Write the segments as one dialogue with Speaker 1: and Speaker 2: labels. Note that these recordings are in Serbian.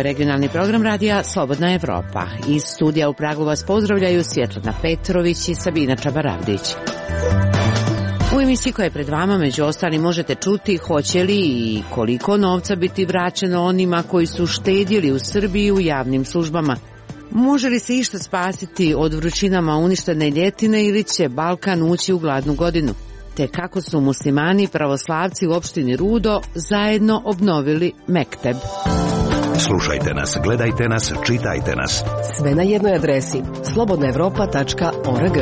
Speaker 1: je regionalni program radija Slobodna Evropa. Iz studija u Pragu vas pozdravljaju Svjetlana Petrović i Sabina Čabaravdić. U emisiji koja je pred vama, među ostalim, možete čuti hoće li i koliko novca biti vraćeno onima koji su štedjeli u Srbiji u javnim službama. Može li se išta spasiti od vrućinama uništene ljetine ili će Balkan ući u gladnu godinu? Te kako su muslimani i pravoslavci u opštini Rudo zajedno obnovili mekteb.
Speaker 2: Slušajte nas, gledajte nas, čitajte nas.
Speaker 3: Sve na jednoj adresi slobodnaevropa.org.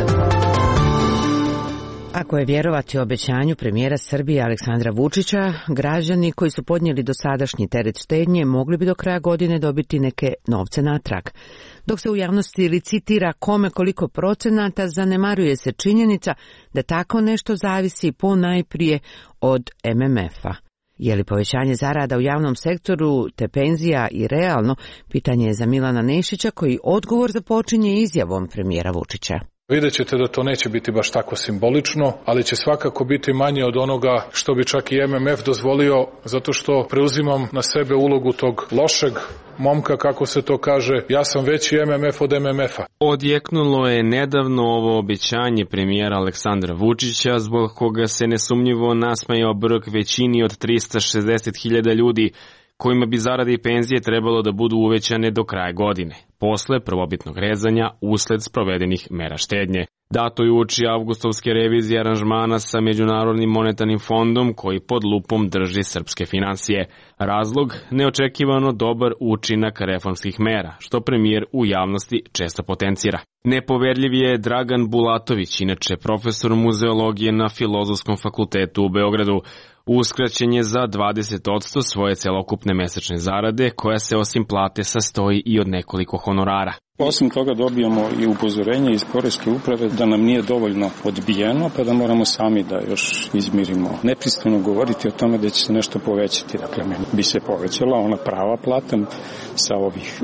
Speaker 1: Ako je vjerovati obećanju premijera Srbije Aleksandra Vučića, građani koji su podnijeli dosadašnji teret štednje mogli bi do kraja godine dobiti neke novce natrag. Dok se u javnosti licitira kome koliko procenata, zanemaruje se činjenica da tako nešto zavisi ponajprije od MMF-a. Je li povećanje zarada u javnom sektoru te penzija i realno, pitanje je za Milana Nešića koji odgovor započinje izjavom premijera Vučića.
Speaker 4: Vidjet ćete da to neće biti baš tako simbolično, ali će svakako biti manje od onoga što bi čak i MMF dozvolio, zato što preuzimam na sebe ulogu tog lošeg momka, kako se to kaže, ja sam veći MMF od MMF-a.
Speaker 5: Odjeknulo je nedavno ovo obećanje premijera Aleksandra Vučića, zbog koga se nesumnjivo nasmejao brk većini od 360.000 ljudi, kojima bi zarade i penzije trebalo da budu uvećane do kraja godine, posle prvobitnog rezanja usled sprovedenih mera štednje. Dato je uoči avgustovske revizije aranžmana sa Međunarodnim monetarnim fondom koji pod lupom drži srpske finansije. Razlog, neočekivano dobar učinak reformskih mera, što premijer u javnosti često potencira. Nepoverljiv je Dragan Bulatović, inače profesor muzeologije na Filozofskom fakultetu u Beogradu. Uskraćen je za 20% svoje celokupne mesečne zarade, koja se osim plate sastoji i od nekoliko honorara.
Speaker 6: Osim toga dobijamo i upozorenje iz poreske uprave da nam nije dovoljno odbijeno, pa da moramo sami da još izmirimo. Nepristojno govoriti o tome da će se nešto povećati. Dakle, meni bi se povećala ona prava plata sa ovih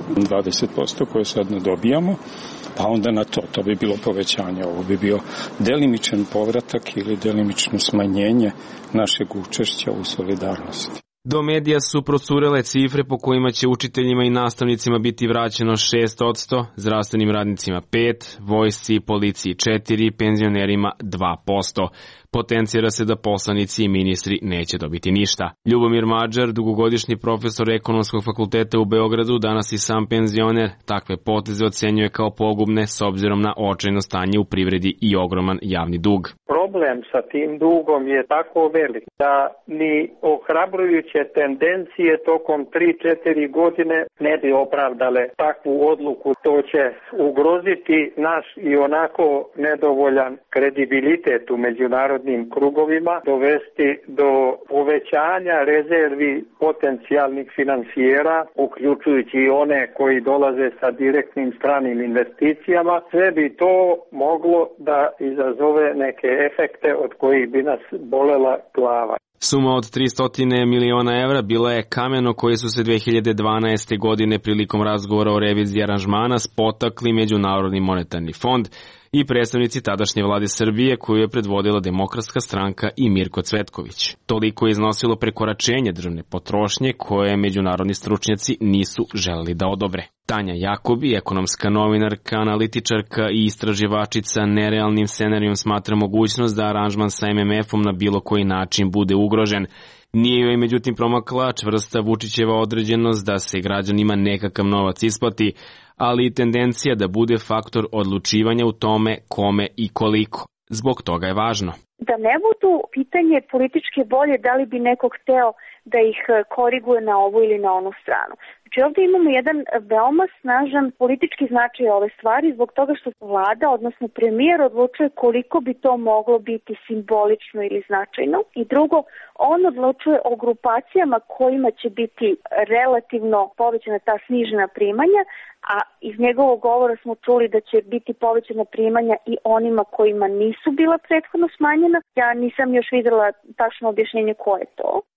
Speaker 6: 20% koje sad ne dobijamo, pa onda na to bi bilo povećanje. Ovo bi bio delimičan povratak ili delimično smanjenje našeg učešća u solidarnosti.
Speaker 5: Do medija su procurele cifre po kojima će učiteljima i nastavnicima biti vraćeno 6%, zdravstvenim radnicima 5%, vojsci i policiji 4%, penzionerima 2%. Potencira se da poslanici i ministri neće dobiti ništa. Ljubomir Mađar, dugogodišnji profesor Ekonomskog fakulteta u Beogradu, danas i sam penzioner, takve poteze ocenjuje kao pogubne s obzirom na očajno stanje u privredi i ogroman javni dug.
Speaker 7: Problem sa tim dugom je tako velik da ni ohrabrujuće tendencije tokom 3-4 godine ne bi opravdale takvu odluku. To će ugroziti naš i onako nedovoljan kredibilitet u međunarodnim krugovima, dovesti do povećanja rezervi potencijalnih finansijera, uključujući i one koji dolaze sa direktnim stranim investicijama. Sve bi to moglo da izazove neke efekte od kojih bi nas bolela glava.
Speaker 5: Suma od 300 miliona evra bila je kameno koji su se 2012. godine prilikom razgovora o reviziji aranžmana spotakli Međunarodni monetarni fond i predstavnici tadašnje vlade Srbije koju je predvodila Demokratska stranka i Mirko Cvetković. Toliko je iznosilo prekoračenje državne potrošnje koje međunarodni stručnjaci nisu želeli da odobre. Tanja Jakobi, ekonomska novinarka, analitičarka i istraživačica, nerealnim scenarijom smatra mogućnost da aranžman sa MMF-om na bilo koji način bude ugrožen. Nije joj međutim promakla čvrsta Vučićeva određenost da se građanima nekakav novac isplati, ali i tendencija da bude faktor odlučivanja u tome kome i koliko. Zbog toga je važno
Speaker 8: da ne budu pitanje političke volje da li bi neko hteo da ih koriguje na ovu ili na onu stranu. Znači ovdje imamo jedan veoma snažan politički značaj ove stvari zbog toga što vlada, odnosno premijer, odlučuje koliko bi to moglo biti simbolično ili značajno. I drugo, on odlučuje o grupacijama kojima će biti relativno povećana ta snižena primanja, a iz njegovog govora smo čuli da će biti povećana primanja i onima kojima nisu bila prethodno smanjena. Ja nisam još videla tačno objašnjenje ko je to.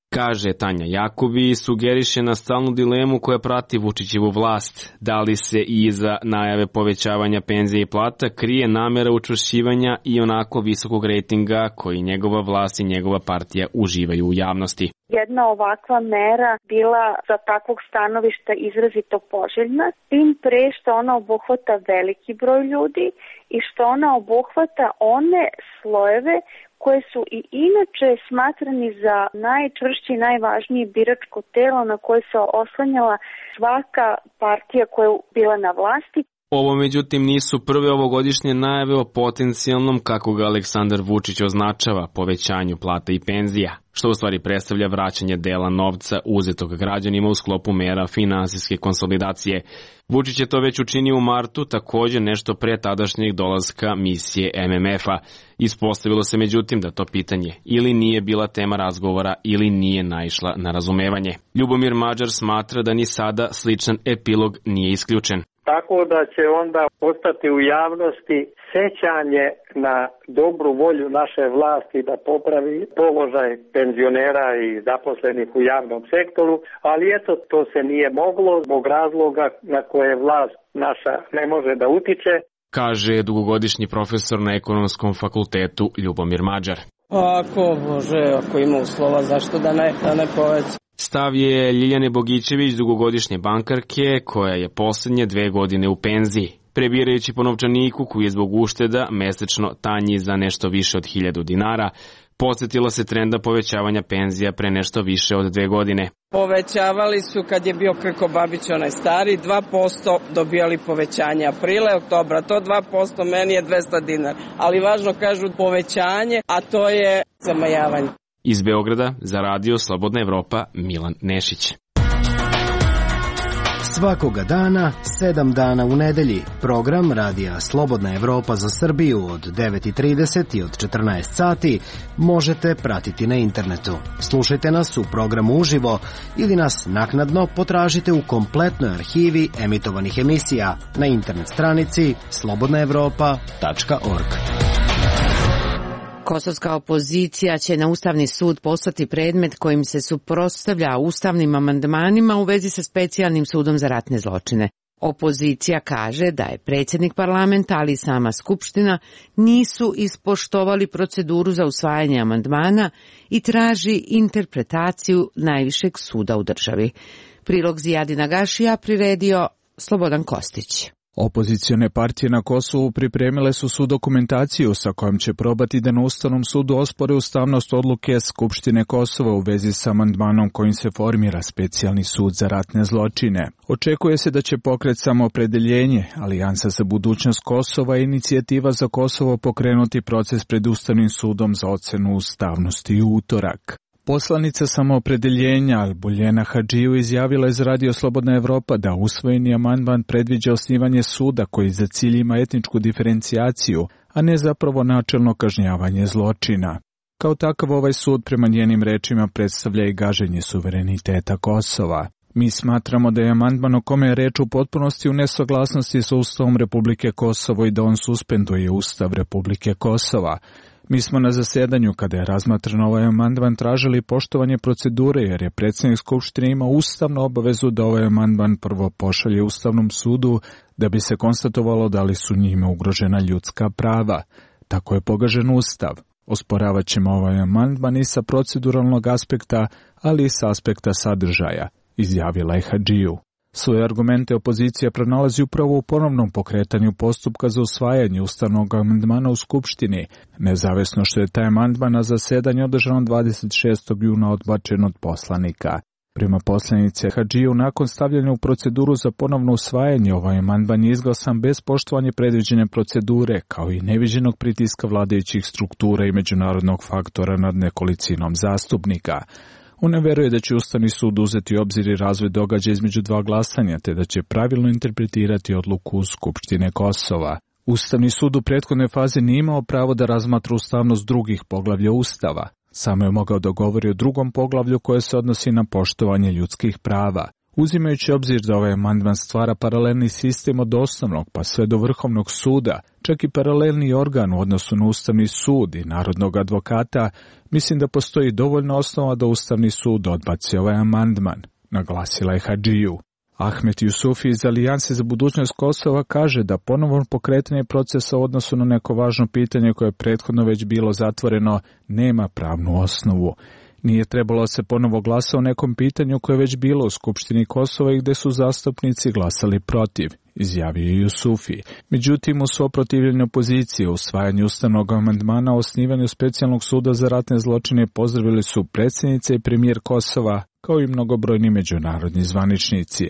Speaker 5: Kaže Tanja Jakobi i sugeriše na stalnu dilemu koja prati Vučićevu vlast. Da li se i iza najave povećavanja penzije i plata krije namera učvršćivanja i onako visokog rejtinga koji njegova vlast i njegova partija uživaju u javnosti.
Speaker 8: Jedna ovakva mera bila sa takvog stanovišta izrazito poželjna, tim pre što ona obuhvata veliki broj ljudi i što ona obuhvata one slojeve koje su i inače smatrani za najčvršće i najvažnije biračko telo na koje se oslanjala svaka partija koja je bila na vlasti.
Speaker 5: Ovo međutim nisu prve ovogodišnje najave o potencijalnom, kako ga Aleksandar Vučić označava, povećanju plata i penzija, što u stvari predstavlja vraćanje dela novca uzetog građanima u sklopu mera finansijske konsolidacije. Vučić je to već učinio u martu, također nešto pre tadašnjeg dolaska misije MMF-a. Ispostavilo se međutim da to pitanje ili nije bila tema razgovora ili nije naišla na razumevanje. Ljubomir Mađar smatra da ni sada sličan epilog nije isključen.
Speaker 7: Tako da će onda ostati u javnosti sećanje na dobru volju naše vlasti da popravi položaj penzionera i zaposlenih u javnom sektoru, ali eto, to se nije moglo zbog razloga na koje vlast naša ne može da utiče.
Speaker 5: Kaže dugogodišnji profesor na Ekonomskom fakultetu Ljubomir Mađar.
Speaker 9: Ako može, ako ima uslova, zašto da ne poveća?
Speaker 5: Stav je Ljiljane Bogićević, dugogodišnje bankarke, koja je poslednje 2 godine u penziji. Prebirajući po novčaniku koji je zbog ušteda mesečno tanji za nešto više od 1000 dinara, podsjetila se trenda povećavanja penzija pre nešto više od 2 godine.
Speaker 9: Povećavali su kad je bio Krko Babić onaj stari, 2% dobijali povećanje aprila i oktobra. To 2% meni je 200 dinara, ali važno kažu povećanje, a to je zamajavanje.
Speaker 5: Iz Beograda za radio Slobodna Evropa Milan Nešić.
Speaker 10: Svakoga dana, 7 dana u nedelji, program radija Slobodna Evropa za Srbiju od 9:30 i od 14 sati možete pratiti na internetu. Slušajte nas u programu uživo ili nas naknadno potražite u kompletnoj arhivi emitovanih emisija na internet stranici slobodnaevropa.org.
Speaker 1: Kosovska opozicija će na Ustavni sud poslati predmet kojim se suprotstavlja ustavnim amandmanima u vezi sa specijalnim sudom za ratne zločine. Opozicija kaže da je predsjednik parlamenta, ali i sama Skupština nisu ispoštovali proceduru za usvajanje amandmana i traži interpretaciju najvišeg suda u državi. Prilog Zijadina Gašija priredio Slobodan Kostić.
Speaker 11: Opozicione partije na Kosovu pripremile su svu dokumentaciju sa kojom će probati da na Ustavnom sudu ospore ustavnost odluke Skupštine Kosova u vezi sa amandmanom kojim se formira specijalni sud za ratne zločine. Očekuje se da će pokret Samoopredeljenje, Alijansa za budućnost Kosova i Inicijativa za Kosovo pokrenuti proces pred Ustavnim sudom za ocenu ustavnosti u utorak. Poslanica Samoopredeljenja Albuljena Hadžiju izjavila je za radio Slobodna Evropa da usvojeni amandman predviđa osnivanje suda koji za cilj ima etničku diferencijaciju, a ne zapravo načelno kažnjavanje zločina. Kao takav ovaj sud prema njenim rečima predstavlja i gaženje suvereniteta Kosova. Mi smatramo da je amandman o kome je reč u potpunosti u nesaglasnosti sa Ustavom Republike Kosovo i da on suspenduje Ustav Republike Kosova. Mi smo na zasedanju kada je razmatran ovaj amandman tražili poštovanje procedure jer je predsjednik Skupštine imao ustavnu obavezu da ovaj amandman prvo pošalje Ustavnom sudu da bi se konstatovalo da li su njime ugrožena ljudska prava. Tako je pogažen Ustav. Osporavat ćemo ovaj amandman i sa proceduralnog aspekta, ali i sa aspekta sadržaja, izjavila je Hadžiju. Svoje argumente opozicija pronalazi upravo u ponovnom pokretanju postupka za usvajanje ustavnog amandmana u Skupštini, nezavisno što je taj amandman na zasedanju održano 26. juna odbačen od poslanika. Prema poslanice Hadžiju, nakon stavljanja u proceduru za ponovno usvajanje, ovaj amandman je izglasan bez poštovanja predviđene procedure, kao i neviđenog pritiska vladajućih struktura i međunarodnog faktora nad nekolicinom zastupnika. Ona veruje da će Ustavni sud uzeti u obzir i razvoj događaja između dva glasanja, te da će pravilno interpretirati odluku Skupštine Kosova. Ustavni sud u prethodnoj fazi nije imao pravo da razmatra ustavnost drugih poglavlja Ustava. Samo je mogao da govori o drugom poglavlju koje se odnosi na poštovanje ljudskih prava. Uzimajući obzir da ovaj amandman stvara paralelni sistem od osnovnog pa sve do Vrhovnog suda, čak i paralelni organ u odnosu na Ustavni sud i narodnog advokata, mislim da postoji dovoljna osnova da Ustavni sud odbaci ovaj amandman, naglasila je Hadžiju. Ahmet Jusufi iz Alijanse za budućnost Kosova kaže da ponovno pokretanje procesa u odnosu na neko važno pitanje koje je prethodno već bilo zatvoreno nema pravnu osnovu. Nije trebalo se ponovo glasa o nekom pitanju koje je već bilo u Skupštini Kosova i gde su zastupnici glasali protiv, izjavio je Jusufi. Međutim, u svo protivljenje opozicije u usvajanju ustavnog amandmana o osnivanju specijalnog suda za ratne zločine pozdravili su predsjednica i premijer Kosova, kao i mnogobrojni međunarodni zvaničnici.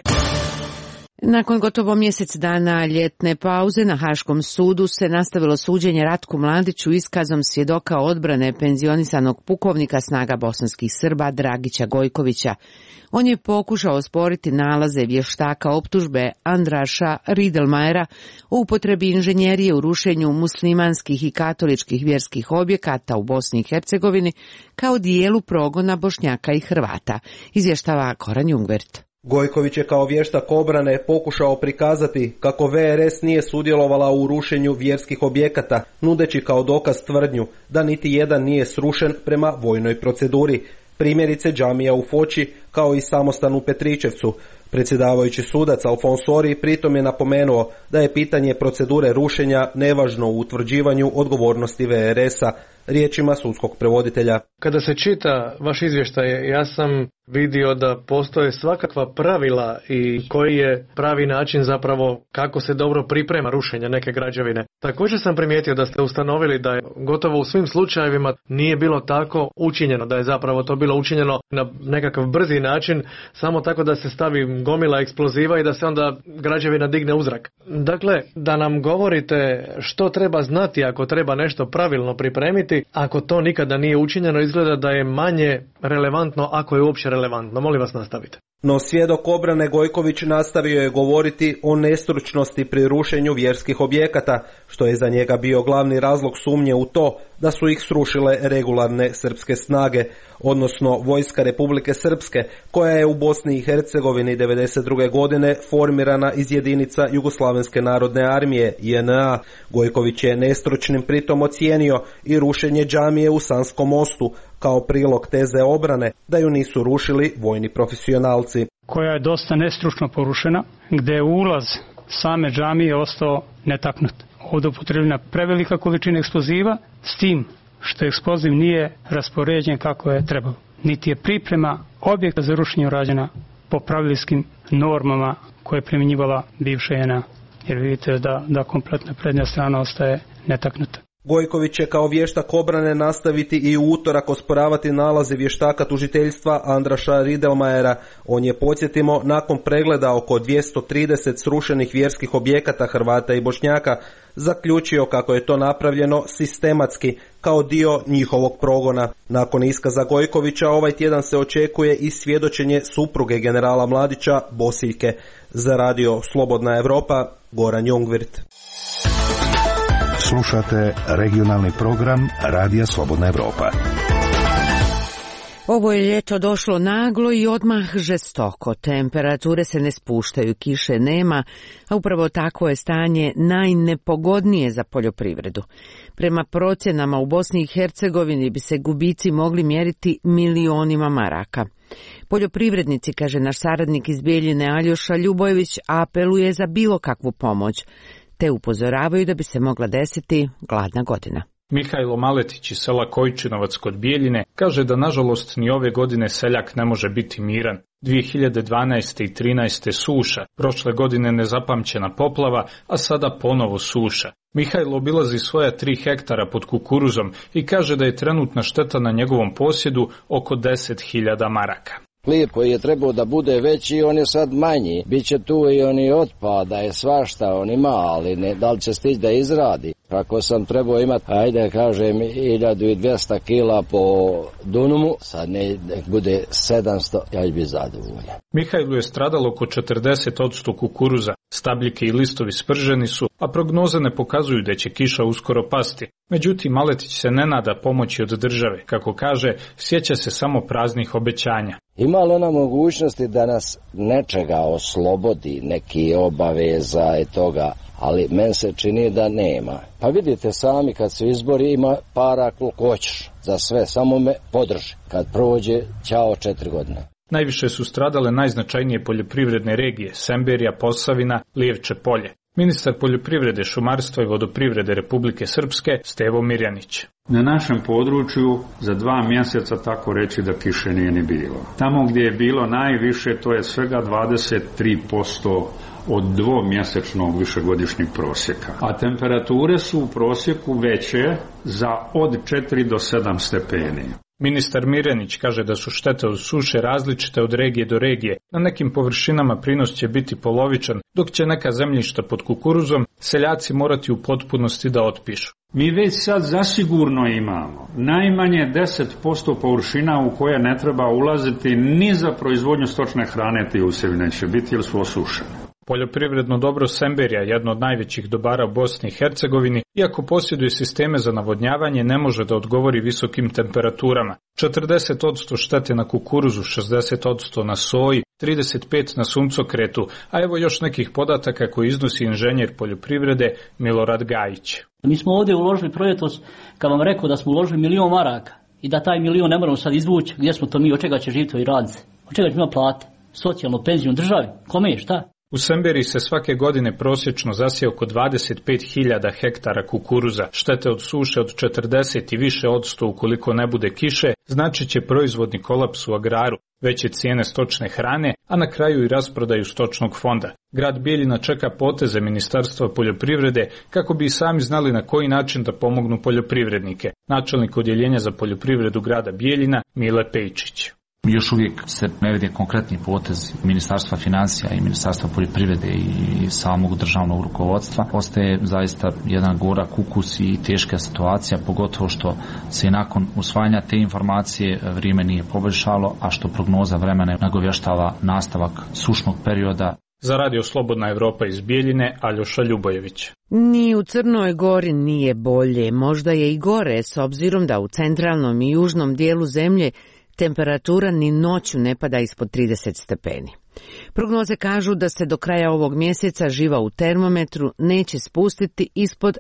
Speaker 1: Nakon gotovo mjesec dana ljetne pauze na Haškom sudu se nastavilo suđenje Ratku Mladiću iskazom svjedoka odbrane penzionisanog pukovnika snaga bosanskih Srba Dragića Gojkovića. On je pokušao osporiti nalaze vještaka optužbe Andraša Ridelmajera o upotrebi inženjerije u rušenju muslimanskih i katoličkih vjerskih objekata u Bosni i Hercegovini kao dijelu progona Bošnjaka i Hrvata, izvještava Goran Jungwirth.
Speaker 12: Gojković je kao vještak obrane pokušao prikazati kako VRS nije sudjelovala u rušenju vjerskih objekata, nudeći kao dokaz tvrdnju da niti jedan nije srušen prema vojnoj proceduri, primjerice džamija u Foči kao i samostan u Petričevcu. Predsjedavajući sudac Alfonsori pritom je napomenuo da je pitanje procedure rušenja nevažno u utvrđivanju odgovornosti VRS-a, riječima sudskog prevoditelja.
Speaker 13: Kada se čita vaš izvještaj, ja sam vidio da postoje svakakva pravila i koji je pravi način zapravo kako se dobro priprema rušenje neke građevine. Također sam primijetio da ste ustanovili da je gotovo u svim slučajevima nije bilo tako učinjeno, da je zapravo to bilo učinjeno na nekakav brzi način, samo tako da se stavi gomila eksploziva i da se onda građevina digne u zrak. Dakle, da nam govorite što treba znati ako treba nešto pravilno pripremiti, ako to nikada nije učinjeno, izgleda da je manje relevantno ako je uopće relevantno. Molim vas, nastavite.
Speaker 12: No svjedok obrane Gojković nastavio je govoriti o nestručnosti pri rušenju vjerskih objekata, što je za njega bio glavni razlog sumnje u to da su ih srušile regularne srpske snage, odnosno Vojska Republike Srpske, koja je u Bosni i Hercegovini 1992. godine formirana iz jedinica Jugoslavenske narodne armije, JNA. Gojković je nestručnim pritom ocijenio i rušenje džamije u Sanskom mostu, kao prilog teze obrane da ju nisu rušili vojni profesionalci.
Speaker 14: Koja je dosta nestručno porušena, gdje je ulaz same džamije ostao netaknut. Ovdje upotrebljena prevelika količina eksploziva, s tim što eksploziv nije raspoređen kako je trebalo. Niti je priprema objekta za rušenje urađena po pravilskim normama koje je primjenjivala bivša JNA. Jer vidite da kompletna prednja strana ostaje netaknuta.
Speaker 12: Gojković će kao vještak obrane nastaviti i u utorak osporavati nalaze vještaka tužiteljstva Andraša Ridelmajera. On je, podsjetimo, nakon pregleda oko 230 srušenih vjerskih objekata Hrvata i Bošnjaka, zaključio kako je to napravljeno sistematski kao dio njihovog progona. Nakon iskaza Gojkovića ovaj tjedan se očekuje i svjedočenje supruge generala Mladića, Bosiljke. Za radio Slobodna Evropa, Goran Jungwirth.
Speaker 2: Slušate regionalni program Radija Slobodna Evropa.
Speaker 1: Ovo je ljeto došlo naglo i odmah žestoko. Temperature se ne spuštaju, kiše nema, a upravo takvo je stanje najnepogodnije za poljoprivredu. Prema procjenama u Bosni i Hercegovini bi se gubici mogli mjeriti milionima maraka. Poljoprivrednici, kaže naš saradnik iz Bijeljine Aljoša Ljubojević, apeluje za bilo kakvu pomoć, te upozoravaju da bi se mogla desiti gladna godina.
Speaker 15: Mihajlo Maletić iz sela Kojčinovac kod Bijeljine kaže da nažalost ni ove godine seljak ne može biti miran. 2012. i 13. suša, prošle godine nezapamćena poplava, a sada ponovo suša. Mihajlo obilazi svoja 3 hektara pod kukuruzom i kaže da je trenutna šteta na njegovom posjedu oko 10.000 maraka.
Speaker 16: Hlib koji je trebao da bude veći, on je sad manji. Biće tu i oni otpada, je svašta on ima, ali da li će stići da izradi. Ako sam trebao imati, ajde kažem, 1200 kila po dunumu, sad nek bude 700, ja bi zadovoljan.
Speaker 15: Mihajlu je stradalo oko 40% kukuruza, stabljike i listovi sprženi su, a prognoze ne pokazuju da će kiša uskoro pasti. Međutim, Maletić se ne nada pomoći od države, kako kaže, sjeća se samo praznih obećanja.
Speaker 16: Ima li ona mogućnosti da nas nečega oslobodi, neki obaveza i toga, ali meni se čini da nema. Pa vidite sami kad su izbori ima para koliko hoćeš za sve, samo me podrži. Kad prođe, ćao 4 godine.
Speaker 15: Najviše su stradale najznačajnije poljoprivredne regije, Semberija, Posavina, Lijevče polje. Ministar poljoprivrede, šumarstva i vodoprivrede Republike Srpske, Stevo Mirjanić.
Speaker 17: Na našem području za 2 mjeseca tako reći da kiše nije ni bilo. Tamo gdje je bilo najviše to je svega 23% od 2-mjesečnog višegodišnjeg prosjeka. A temperature su u prosjeku veće za od 4 do 7 stepeni.
Speaker 15: Ministar Mirjanić kaže da su štete od suše različite od regije do regije. Na nekim površinama prinos će biti polovičan, dok će neka zemljišta pod kukuruzom seljaci morati u potpunosti da otpišu.
Speaker 17: Mi već sad zasigurno imamo najmanje 10% površina u koje ne treba ulaziti ni za proizvodnju stočne hrane, ti usjevi neće biti jer su osušene.
Speaker 15: Poljoprivredno dobro Semberija, jedno od najvećih dobara u Bosni i Hercegovini, iako posjeduje sisteme za navodnjavanje, ne može da odgovori visokim temperaturama. 40% štete na kukuruzu, 60% na soji, 35% na suncokretu, a evo još nekih podataka koji iznosi inženjer poljoprivrede Milorad Gajić.
Speaker 18: Mi smo ovdje uložili projektos, kad vam rekao da smo uložili 1.000.000 maraka i da taj 1.000.000 ne moramo sad izvući, gdje smo to mi, od čega će živjeti ovi radnici, od čega će imati plate, socijalnu penziju državi, kome je šta?
Speaker 15: U Semberiji se svake godine prosječno zasije oko 25.000 hektara kukuruza. Štete od suše od 40 i više odsto ukoliko ne bude kiše, znači će proizvodni kolaps u agraru, veće cijene stočne hrane, a na kraju i rasprodaju stočnog fonda. Grad Bijeljina čeka poteze Ministarstva poljoprivrede kako bi i sami znali na koji način da pomognu poljoprivrednike. Načelnik odjeljenja za poljoprivredu grada Bijeljina Mile Pejčić.
Speaker 19: Još uvijek se ne vidi konkretni potez Ministarstva financija i Ministarstva poljoprivrede i samog državnog rukovodstva. Ostaje zaista jedan gorak ukus i teška situacija, pogotovo što se i nakon usvajanja te informacije vrijeme nije poboljšalo, a što prognoza vremena nagovještava nastavak sušnog perioda.
Speaker 15: Za Radio Slobodna Evropa iz Bijeljine, Aljoša Ljubojević.
Speaker 1: Ni u Crnoj Gori nije bolje, možda je i gore, s obzirom da u centralnom i južnom dijelu zemlje temperatura ni noću ne pada ispod 30 stepeni. Prognoze kažu da se do kraja ovog mjeseca živa u termometru neće spustiti ispod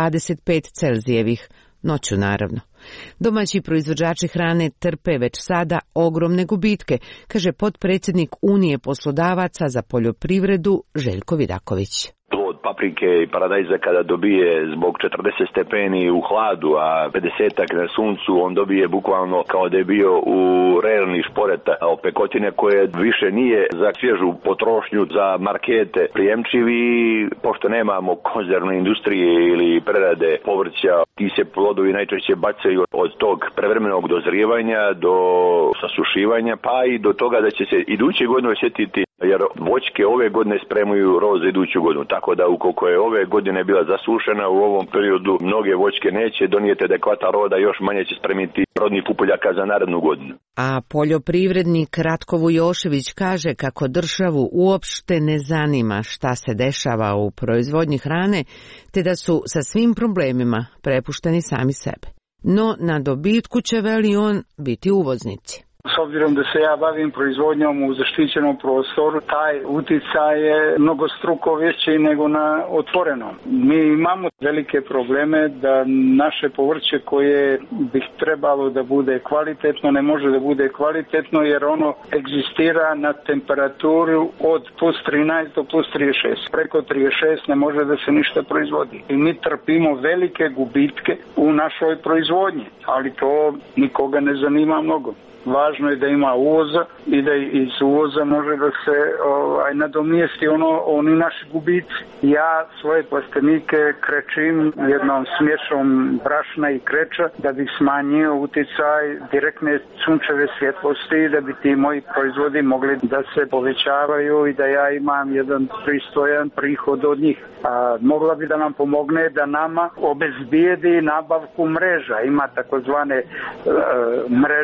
Speaker 1: 25 Celzijevih, noću naravno. Domaći proizvođači hrane trpe već sada ogromne gubitke, kaže potpredsjednik Unije poslodavaca za poljoprivredu Željko Vidaković.
Speaker 20: Paprike i paradajza kada dobije zbog 40 stepeni u hladu, a 50-ak na suncu, on dobije bukvalno kao da je bio u rerni šporeta. A opekotine koje više nije za svježu potrošnju, za markete prijemčivi, pošto nemamo konzervne industrije ili prerade povrća, ti se plodovi najčešće bacaju od tog prevremenog dozrijevanja do sasušivanja, pa i do toga da će se iduće godine osjetiti, jer voćke ove godine spremaju roz za iduću godinu, tako da ukoliko je ove godine bila zasušena, u ovom periodu mnoge voćke neće donijeti adekvatan roda, još manje će spremiti rodnih pupoljaka za narednu godinu.
Speaker 1: A poljoprivrednik Ratko Vujošević kaže kako državu uopšte ne zanima šta se dešava u proizvodnji hrane, te da su sa svim problemima prepušteni sami sebe. No na dobitku će, veli on, biti uvoznici.
Speaker 21: S obzirom da se ja bavim proizvodnjom u zaštićenom prostoru, taj uticaj je mnogostruko veći nego na otvorenom. Mi imamo velike probleme da naše povrće koje bi trebalo da bude kvalitetno, ne može da bude kvalitetno jer ono egzistira na temperaturu od plus 13 do plus 36. Preko 36 ne može da se ništa proizvodi. I mi trpimo velike gubitke u našoj proizvodnji, ali to nikoga ne zanima mnogo. Važno je da ima uvoza i da iz uvoza može da se nadomjesti oni naši gubici. Ja svoje plastenike krečim jednom smješom brašna i kreča da bih smanjio utjecaj direktne sunčeve svjetlosti i da bi ti moji proizvodi mogli da se povećavaju i da ja imam jedan pristojan prihod od njih. Mogla bi da nam pomogne da nama obezbijedi nabavku mreža. Ima takozvane mreže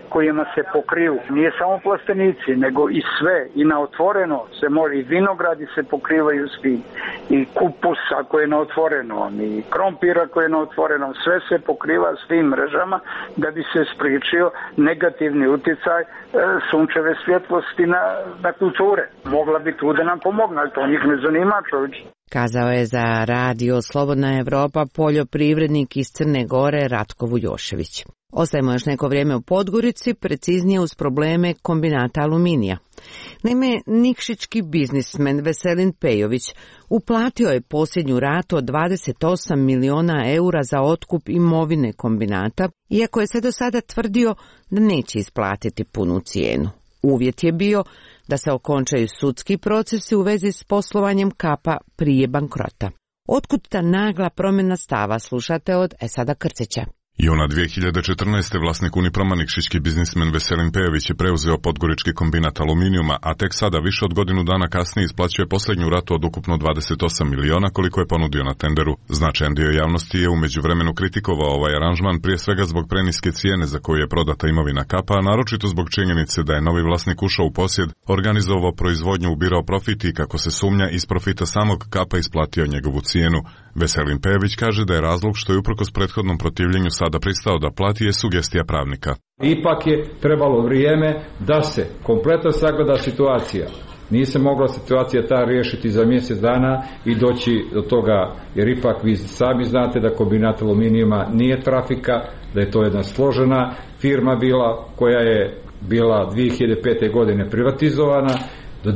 Speaker 21: kojima se pokriju. Nije samo plastenici, nego i sve. I na otvoreno se može, i vinogradi se pokrivaju svi. I kupus ako je na otvorenom, i krompir ako je na otvorenom. Sve se pokriva s tim mrežama da bi se spriječio negativni uticaj sunčeve svjetlosti na kulture. Mogla bi tu da nam pomogne, ali to njih ne zanima, čovječ.
Speaker 1: Kazao je za radio Slobodna Evropa poljoprivrednik iz Crne Gore Ratko Vujošević. Ostajemo još neko vrijeme u Podgorici, preciznije uz probleme kombinata aluminija. Naime, nikšićki biznismen Veselin Pejović uplatio je posljednju ratu od 28 miliona eura za otkup imovine kombinata, iako je se do sada tvrdio da neće isplatiti punu cijenu. Uvjet je bio da se okončaju sudski procesi u vezi s poslovanjem Kapa prije bankrota. Otkud ta nagla promjena stava, slušate od Esada Krcića.
Speaker 3: Juna 2014. vlasnik Uniproma nikšićki biznismen Veselin Pejović je preuzeo podgorički kombinat aluminijuma, a tek sada, više od godinu dana kasnije, isplaćuje posljednju ratu od ukupno 28 miliona koliko je ponudio na tenderu. Značajan dio javnosti je u međuvremenu kritikovao ovaj aranžman, prije svega zbog preniske cijene za koju je prodata imovina Kapa, a naročito zbog činjenice da je novi vlasnik ušao u posjed, organizovao proizvodnju, ubirao profit i, kako se sumnja, iz profita samog Kapa isplatio njegovu cijenu. Veselin Pejović kaže da je razlog što je uprkos prethodnom protivljenju sada pristao da plati je sugestija pravnika.
Speaker 22: Ipak je trebalo vrijeme da se kompletno sagleda situacija. Nije se mogla situacija ta riješiti za mjesec dana i doći do toga, jer ipak vi sami znate da kombinat aluminijuma nije trafika, da je to jedna složena firma bila koja je bila 2005. godine privatizovana do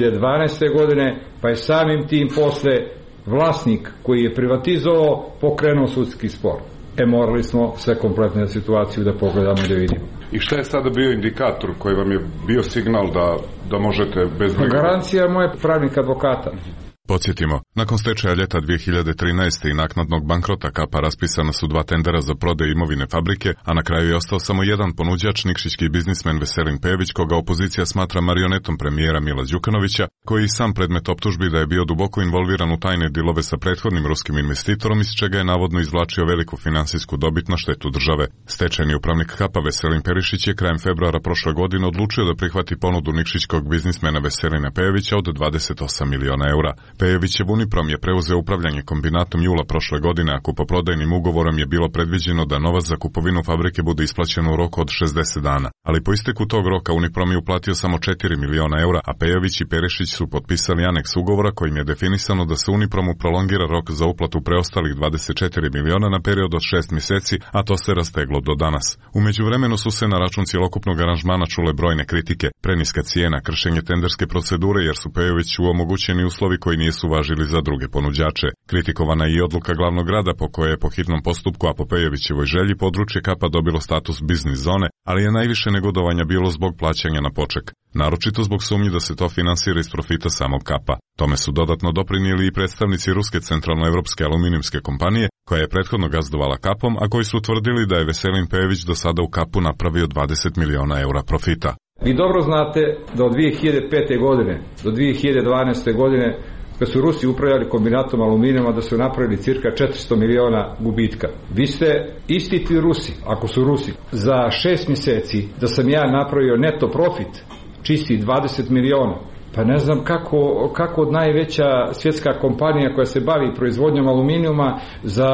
Speaker 22: 2012. godine, pa je samim tim posle vlasnik koji je privatizovao pokrenuo sudski spor. Morali smo sve kompletne situaciju da pogledamo i da vidimo.
Speaker 23: I šta je sada bio indikator koji vam je bio signal da možete bez...
Speaker 22: Garancija moje pravnika advokata.
Speaker 3: Podsjetimo, nakon stečaja ljeta 2013. i naknadnog bankrota Kapa raspisana su 2 tendera za prodaju imovine fabrike, a na kraju je ostao samo jedan ponuđač, nikšićki biznismen Veselin Pejović, koga opozicija smatra marionetom premijera Mila Đukanovića, koji sam predmet optužbi da je bio duboko involviran u tajne dilove sa prethodnim ruskim investitorom, iz čega je navodno izvlačio veliku finansijsku dobit na štetu države. Stečajni upravnik Kapa Veselin Perišić je krajem februara prošle godine odlučio da prihvati ponudu nikšićkog biznismena Veselina Pejovića od 28 miliona eura. Pejovićev Uniprom je preuzeo upravljanje kombinatom jula prošle godine, a kupoprodajnim ugovorom je bilo predviđeno da novac za kupovinu fabrike bude isplaćen u roku od 60 dana. Ali po isteku tog roka Uniprom je uplatio samo 4 miliona eura, a Pejović i Perišić su potpisali aneks ugovora kojim je definisano da se Unipromu prolongira rok za uplatu preostalih 24 miliona na period od 6 mjeseci, a to se rasteglo do danas. U međuvremenu su se na račun cjelokupnog aranžmana čule brojne kritike, preniska cijena, kršenje tenderske procedure jer su Pejoviću omogućeni uslovi koji nisu važili za druge ponuđače. Kritikovana je i odluka glavnog grada po kojoj je po hitnom postupku, a po Pejovićevoj želji, područje Kapa dobilo status biznis zone, ali je najviše negodovanja bilo zbog plaćanja na poček. Naročito zbog sumnji da se to finansira iz profita samog Kapa. Tome su dodatno doprinijeli i predstavnici Ruske centralnoevropske aluminijumske kompanije, koja je prethodno gazdovala Kapom, a koji su tvrdili da je Veselin Pejović do sada u Kapu napravio 20 miliona eura profita.
Speaker 22: Vi dobro znate da od 2005. godine do 2012. godine, kad su Rusi upravljali kombinatom aluminijuma, da su napravili cirka 400 miliona gubitka. Vi ste isti ti Rusi, ako su Rusi, za 6 mjeseci da sam ja napravio neto profit, čisti 20 miliona. Pa ne znam kako najveća svjetska kompanija koja se bavi proizvodnjom aluminijuma za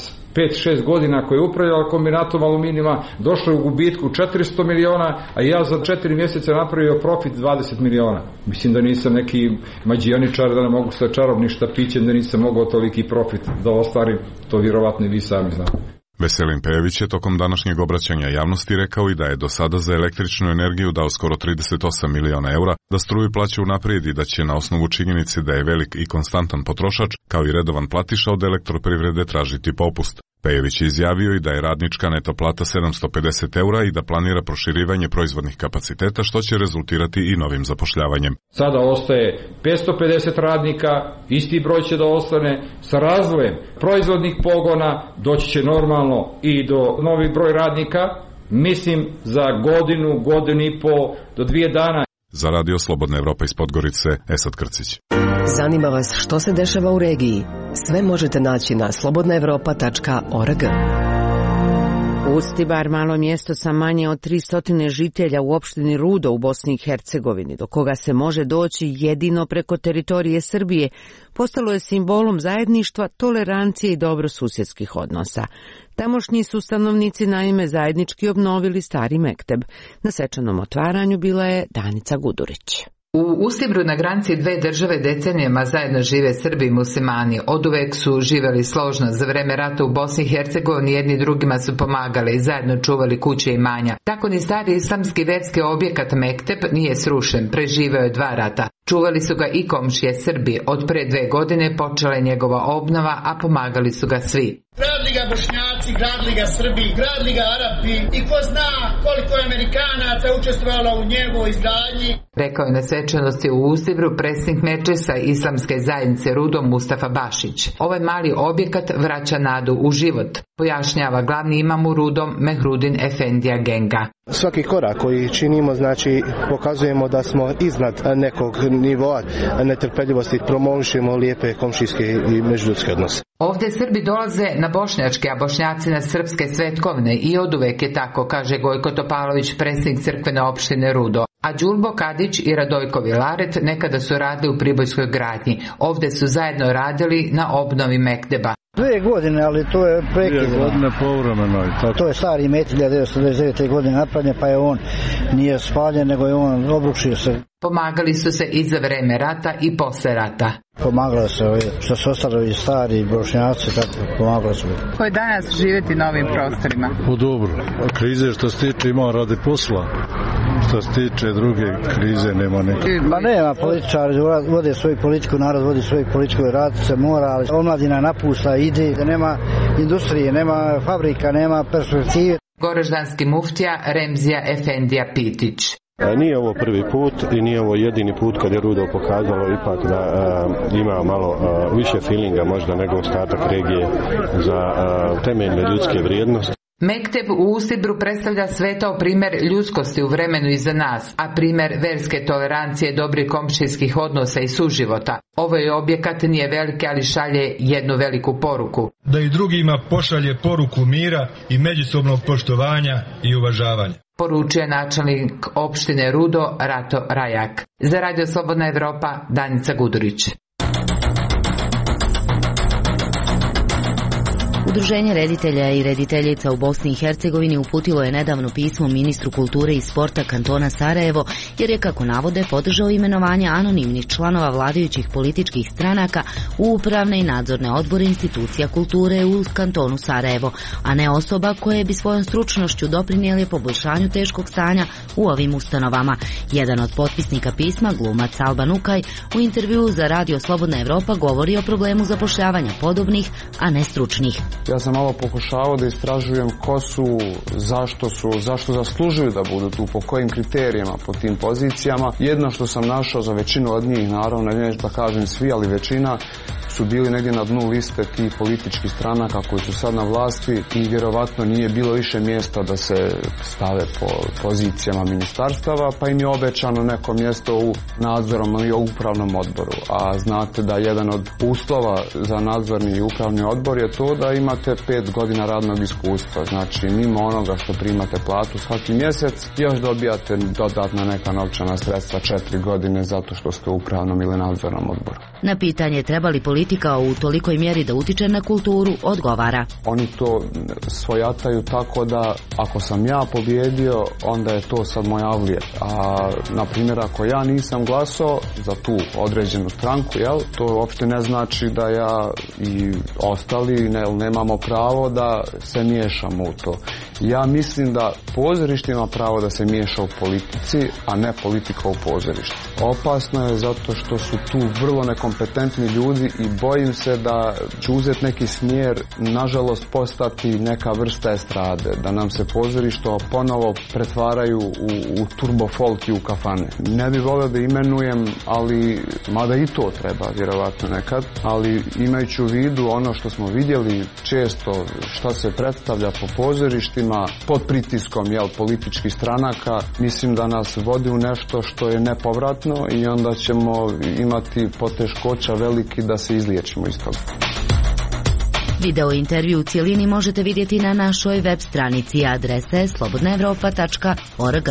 Speaker 22: 5-6 godina koja je upravljala kombinatom aluminijuma došla u gubitku 400 miliona, a ja za 4 mjeseca napravio profit 20 miliona. Mislim da nisam neki mađioničar, da ne mogu sa čarobnim štapićem, da nisam mogao toliki profit da ostvarim, to vjerovatno i vi sami znate.
Speaker 3: Veselin Pejović je tokom današnjeg obraćanja javnosti rekao i da je do sada za električnu energiju dao skoro 38 miliona eura, da struju plaća unaprijed i da će na osnovu činjenice da je velik i konstantan potrošač, kao i redovan platiša od elektroprivrede, tražiti popust. Pejović je izjavio i da je radnička neto plata 750 eura i da planira proširivanje proizvodnih kapaciteta, što će rezultirati i novim zapošljavanjem.
Speaker 22: Sada ostaje 550 radnika, isti broj će da ostane, sa razvojem proizvodnih pogona doći će normalno i do novih broj radnika, mislim za godinu i po, do 2 dana.
Speaker 3: Za radio Slobodna Evropa iz Podgorice, Esad Krcić.
Speaker 24: Zanima vas što se dešava u regiji? Sve možete naći na slobodnaevropa.org.
Speaker 1: Ustibar, malo mjesto sa manje od 300 žitelja u opštini Rudo u Bosni i Hercegovini, do koga se može doći jedino preko teritorije Srbije, postalo je simbolom zajedništva, tolerancije i dobrosusjedskih odnosa. Tamošnji su stanovnici naime zajednički obnovili stari mekteb. Na svečanom otvaranju bila je Danica Gudurić.
Speaker 4: U Ustibru na granici dve države decenijama zajedno žive Srbi i muslimani. Oduvek su živjeli složno. Za vreme rata u Bosni i Hercegovini jedni drugima su pomagali i zajedno čuvali kuće i imanja. Tako ni stari islamski verski objekat mekteb nije srušen, preživeo je 2 rata. Čuvali su ga i komšije Srbi. Od pre 2 godine počela je njegova obnova, a pomagali su ga svi.
Speaker 6: Gradili ga Bošnjaci, gradili ga Srbi, gradili ga Arapi i ko zna koliko je Amerikanaca učestvovalo u njegovoj izgradnji.
Speaker 4: Rekao je na svečanosti u Ustibru predsjednik Medžlisa Islamske zajednice Rudo Mustafa Bašić. Ovaj mali objekat vraća nadu u život, pojašnjava glavni imam u Rudom Mehrudin Efendija Genga.
Speaker 7: Svaki korak koji činimo, znači pokazujemo da smo iznad nekog nivoa netrpeljivosti, promovišemo lijepe komšijske i međuljudske odnose.
Speaker 4: Ovdje Srbi dolaze na bošnjačke, a Bošnjaci na srpske svetkovne i oduvek je tako, kaže Gojko Topalović, predsjednik crkvene opštine Rudo. A Đulbo Kadić i Radojko Vilaret nekada su radili u Pribojskoj gradnji. Ovdje su zajedno radili na obnovi mekteba.
Speaker 8: 2 godine, ali to je prekidno.
Speaker 25: 2 godine povremeno.
Speaker 8: To je stari metelj 1999. godine napravljen, pa je on nije spaljen, nego je on obrušio se.
Speaker 4: Pomagali su se i za vreme rata i posle rata.
Speaker 8: Pomagalo se što su ostali stari Bošnjaci, tako pomagalo se.
Speaker 4: Ko je danas živjeti na ovim prostorima?
Speaker 25: Dobro. Krize što se tiče ima radi posla. Što se tiče druge krize nema neke.
Speaker 8: Ma nema, političari vode svoju politiku, narod vodi svoju politiku, rad se mora, ali omladina napušta, ide, nema industrije, nema fabrika, nema perspektive.
Speaker 4: Goraždanski muftija Remzija Efendija Pitić.
Speaker 25: Nije ovo prvi put i nije ovo jedini put kad je Rudo pokazalo ipak da ima malo više feelinga možda nego ostatak regije za temeljne ljudske vrijednosti.
Speaker 4: Mekteb u Ustibru predstavlja svetao primjer ljudskosti u vremenu iza nas, a primjer verske tolerancije, dobrih komšijskih odnosa i suživota. Ovaj objekat nije veliki, ali šalje jednu veliku poruku.
Speaker 26: Da i drugima pošalje poruku mira i međusobnog poštovanja i uvažavanja.
Speaker 4: Poručuje načelnik opštine Rudo Rato Rajak. Za Radio Slobodna Evropa, Danica Gudurić.
Speaker 27: Udruženje reditelja i rediteljica u Bosni i Hercegovini uputilo je nedavno pismo ministru kulture i sporta kantona Sarajevo, jer je, kako navode, podržao imenovanje anonimnih članova vladajućih političkih stranaka u upravne i nadzorne odbore institucija kulture u kantonu Sarajevo, a ne osoba koje bi svojom stručnošću doprinijeli poboljšanju teškog stanja u ovim ustanovama. Jedan od potpisnika pisma, glumac Alban Ukaj, u intervjuu za Radio Slobodna Evropa govori o problemu zapošljavanja podobnih, a ne stručnih.
Speaker 28: Ja sam malo pokušavao da istražujem ko su, zašto zaslužuju da budu tu, po kojim kriterijama, po tim pozicijama. Jedno što sam našao za većinu od njih, naravno, neću da kažem svi, ali većina su bili negdje na dnu liste tih političkih stranaka koji su sad na vlasti i vjerovatno nije bilo više mjesta da se stave po pozicijama ministarstava, pa im je obećano neko mjesto u nadzornom i upravnom odboru. A znate da jedan od uslova za nadzorni i upravni odbor je to da imate 5 godina radnog iskustva. Znači, mimo onoga što primate platu svaki mjesec, još dobijate dodatna neka novčana sredstva 4 godine zato što ste u upravnom ili nadzornom odboru.
Speaker 27: Na pitanje treba li politika u tolikoj mjeri da utiče na kulturu, odgovara.
Speaker 28: Oni to svojataju tako da ako sam ja pobjedio, onda je to sad moj avlijet. A, na primjer, ako ja nisam glasao za tu određenu stranku, to uopšte ne znači da ja i ostali nemamo pravo da se miješamo u to. Ja mislim da pozorište ima pravo da se miješa u politici, a ne politika u pozorištu. Opasno je zato što su tu vrlo nekompetentni ljudi i bojim se da će uzeti neki smjer, nažalost postati neka vrsta estrade, da nam se pozorišta ponovo pretvaraju u turbo folk i u kafane. Ne bi volio da imenujem, ali mada i to treba vjerovatno nekad, ali imajući u vidu ono što smo vidjeli često, šta se predstavlja po pozorištima pod pritiskom političkih stranaka, mislim da nas vodi u nešto što je nepovratno i onda ćemo imati poteškoća veliki da se izliječimo iz toga.
Speaker 27: Video intervju u cijelini možete vidjeti na našoj web stranici, adresa je slobodnaevropa.org.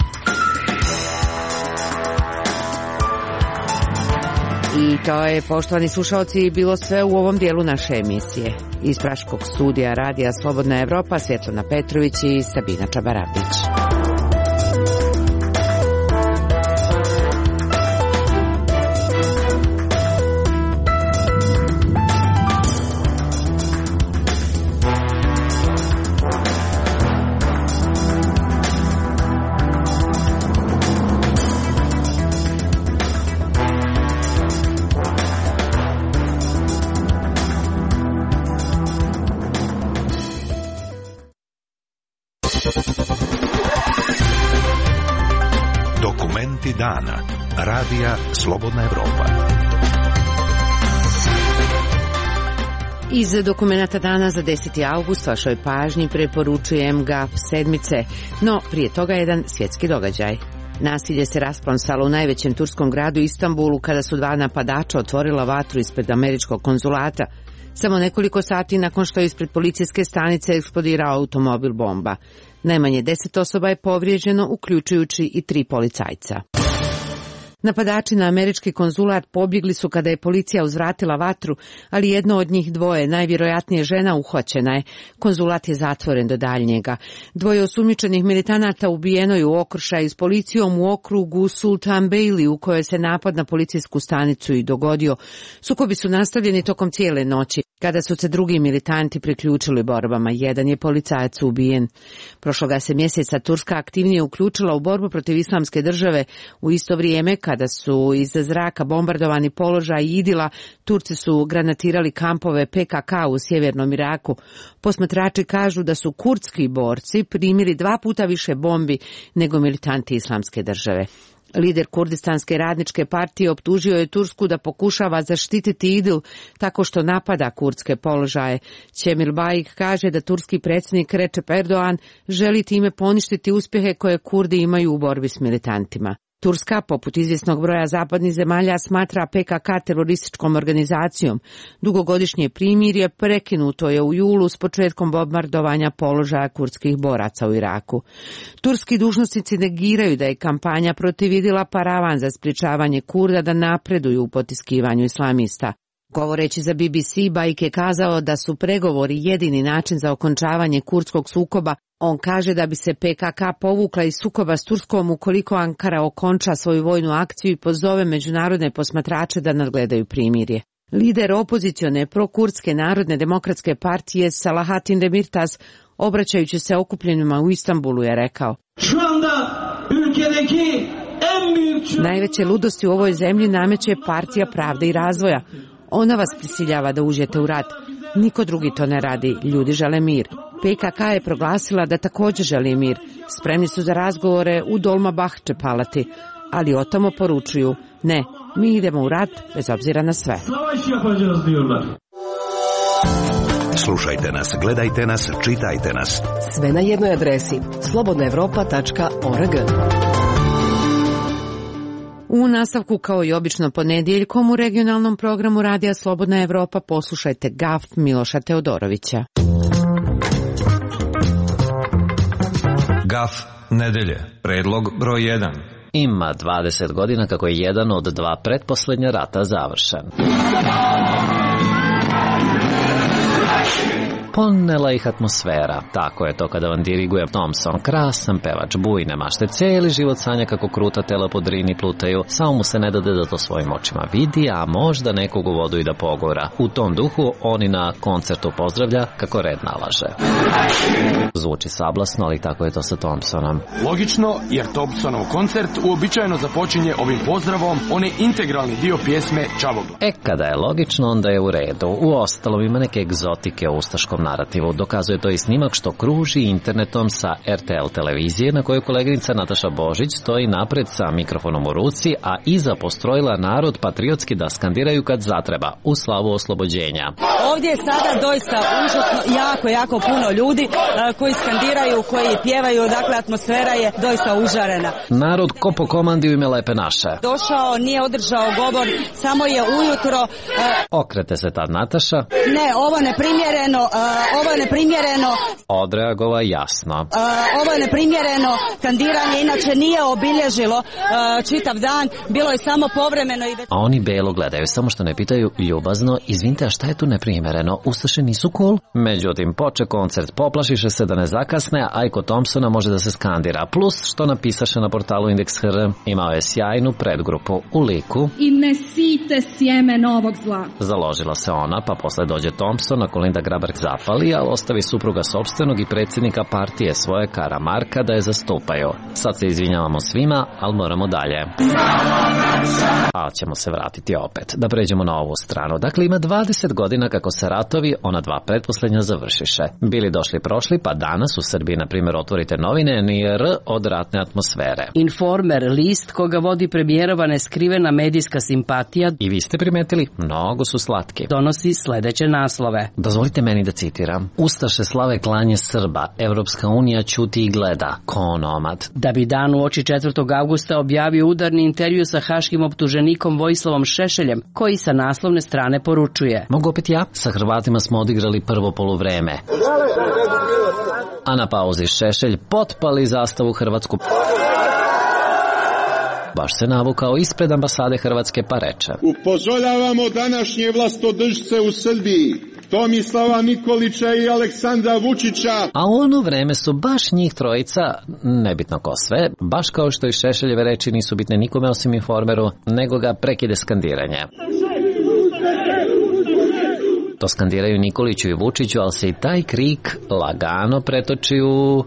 Speaker 1: I to je, poštovani slušalci, bilo sve u ovom dijelu naše emisije. Iz praškog studija radija Slobodna Evropa, Svjetlana Petrović i Sabina Čabaravdić.
Speaker 2: Dana. Radija Slobodna Evropa.
Speaker 1: Iz dokumenta dana za 10. august vašoj pažnji preporučujem GAF sedmice, no prije toga jedan svjetski događaj. Nasilje se rasplomsalo u najvećem turskom gradu Istanbulu kada su dva napadača otvorila vatru ispred američkog konzulata, samo nekoliko sati nakon što je ispred policijske stanice eksplodirao automobil bomba. Najmanje 10 osoba je povrijeđeno, uključujući i 3 policajca. Napadači na američki konzulat pobjegli su kada je policija uzvratila vatru, ali jedno od njih dvoje, najvjerojatnije žena, uhvaćena je. Konzulat je zatvoren do daljnjega. Dvoje osumnjičenih militanata ubijeno je u okršaju s policijom u okrugu Sultan Beyli, u kojoj se napad na policijsku stanicu i dogodio. Sukobi su nastavljeni tokom cijele noći, kada su se drugi militanti priključili borbama. Jedan je policajac ubijen. Prošloga se mjeseca Turska aktivnije uključila u borbu protiv Islamske države. U isto vrijeme, kada su iz zraka bombardovani položaj Idila, Turci su granatirali kampove PKK u sjevernom Iraku. Posmatrači kažu da su kurdski borci primili 2 puta više bombi nego militanti Islamske države. Lider Kurdistanske radničke partije optužio je Tursku da pokušava zaštititi Idil tako što napada kurdske položaje. Cemil Bayik kaže da turski predsjednik Recep Erdogan želi time poništiti uspjehe koje Kurdi imaju u borbi s militantima. Turska, poput izvjesnog broja zapadnih zemalja, smatra PKK terorističkom organizacijom. Dugogodišnje primirje prekinuto je u julu s početkom bombardovanja položaja kurdskih boraca u Iraku. Turski dužnosnici negiraju da je kampanja protiv Idila paravan za sprječavanje Kurda da napreduju u potiskivanju islamista. Govoreći za BBC, Bayik je kazao da su pregovori jedini način za okončavanje kurdskog sukoba. On kaže da bi se PKK povukla iz sukoba s Turskom ukoliko Ankara okonča svoju vojnu akciju i pozove međunarodne posmatrače da nadgledaju primirje. Lider opozicione prokurdske narodne demokratske partije Salahatin Demirtas, obraćajući se okupljenima u Istanbulu, je rekao: najveće ludosti u ovoj zemlji nameće Partija pravde i razvoja. Ona vas prisiljava da uđete u rat. Niko drugi to ne radi. Ljudi žele mir. PKK je proglasila da također želi mir. Spremni su za razgovore u Dolmabahče palati, ali o tamo poručuju: ne, mi idemo u rat bez obzira na sve.
Speaker 2: Slušajte nas, gledajte nas, čitajte nas.
Speaker 24: Sve na jednoj adresi: slobodnaevropa.org.
Speaker 1: U nastavku, kao i obično ponedjeljkom, u regionalnom programu Radija Slobodna Evropa poslušajte GAF Miloša Teodorovića.
Speaker 5: GAF nedelje, predlog broj 1.
Speaker 9: Ima 20 godina kako je jedan od 2 pretposljednja rata završen. Ponela ih atmosfera. Tako je to kada vam diriguje Thompson, krasan pevač, bujne mašte. Cijeli život sanja kako kruta tela po Drini plutaju, samo mu se ne dade da to svojim očima vidi, a možda nekog u vodu i da pogura. U tom duhu oni na koncertu pozdravlja kako red nalaže. Zvuči sablasno, ali tako je to sa Thompsonom.
Speaker 10: Logično, jer Thompsonov koncert uobičajeno započinje ovim pozdravom, on je integralni dio pjesme Čavogla.
Speaker 9: Kada je logično, onda je u redu. U ostalom ima neke egzotike u ustaškom narativu. Dokazuje to i snimak što kruži internetom sa RTL televizije na kojoj koleginica Nataša Božić stoji napred sa mikrofonom u ruci, a iza postrojila narod patriotski da skandiraju kad zatreba u slavu oslobođenja.
Speaker 11: Ovdje je sada doista užasno jako puno ljudi koji skandiraju, koji pjevaju, dakle atmosfera je doista užarena.
Speaker 9: Narod ko po komandi u ime Lepe naše.
Speaker 11: Došao, nije održao govor, samo je ujutro...
Speaker 9: Okrete se tad Nataša.
Speaker 11: Ne, ovo je neprimjereno.
Speaker 9: Odreagova jasno.
Speaker 11: Ovo je neprimjereno, skandiranje inače nije obilježilo čitav dan, bilo je samo povremeno.
Speaker 9: A oni belo gledaju, samo što ne pitaju ljubazno, izvinite, a šta je tu neprimjereno? Ustaše nisu cool? Međutim, poče koncert, poplašiše se da ne zakasne, a Ajko Thompsona može da se skandira. Plus, što napisaše na portalu Indeks.hr, imao je sjajnu predgrupu u liku
Speaker 12: I ne site sjeme novog zla.
Speaker 9: Založila se ona, pa posle dođe Thompson, ako Linda Graberg zapali, a ostavi supruga sopstvenog i predsjednika partije svoje Karamarka da je zastupaju. Sad se izvinjavamo svima, ali moramo dalje. A ćemo se vratiti opet. Da pređemo na ovu stranu. Dakle, ima 20 godina kako se ratovi, ona dva pretposlednja, završiše. Bili došli prošli, pa danas u Srbiji, na primjer, otvorite novine, ni R od ratne atmosfere.
Speaker 13: Informer, list koga vodi premijerova neskrivena medijska simpatija.
Speaker 9: I vi ste primetili, mnogo su slatki.
Speaker 13: Donosi sledeće naslove.
Speaker 9: Dozvolite meni da citiram. Ustaše slave klanje Srba, Evropska unija ćuti i gleda, ko onomad.
Speaker 13: Da bi dan uoči 4. avgusta objavio udarni intervju sa haškim optuženikom Vojislavom Šešeljem, koji sa naslovne strane poručuje:
Speaker 9: mogu opet ja? Sa Hrvatima smo odigrali prvo poluvreme. A na pauzi Šešelj potpali zastavu hrvatsku. Baš se navukao ispred ambasade Hrvatske pa reče:
Speaker 14: upozoravamo današnje vlastodržce u Srbiji, Tomislava Nikolića i Aleksandra Vučića.
Speaker 9: A u ono vreme su baš njih trojica, nebitno ko sve, baš kao što i Šešeljeve reči nisu bitne nikome osim Informeru, nego ga prekide skandiranje. To skandiraju Nikoliću i Vučiću, ali se i taj krik lagano pretoči u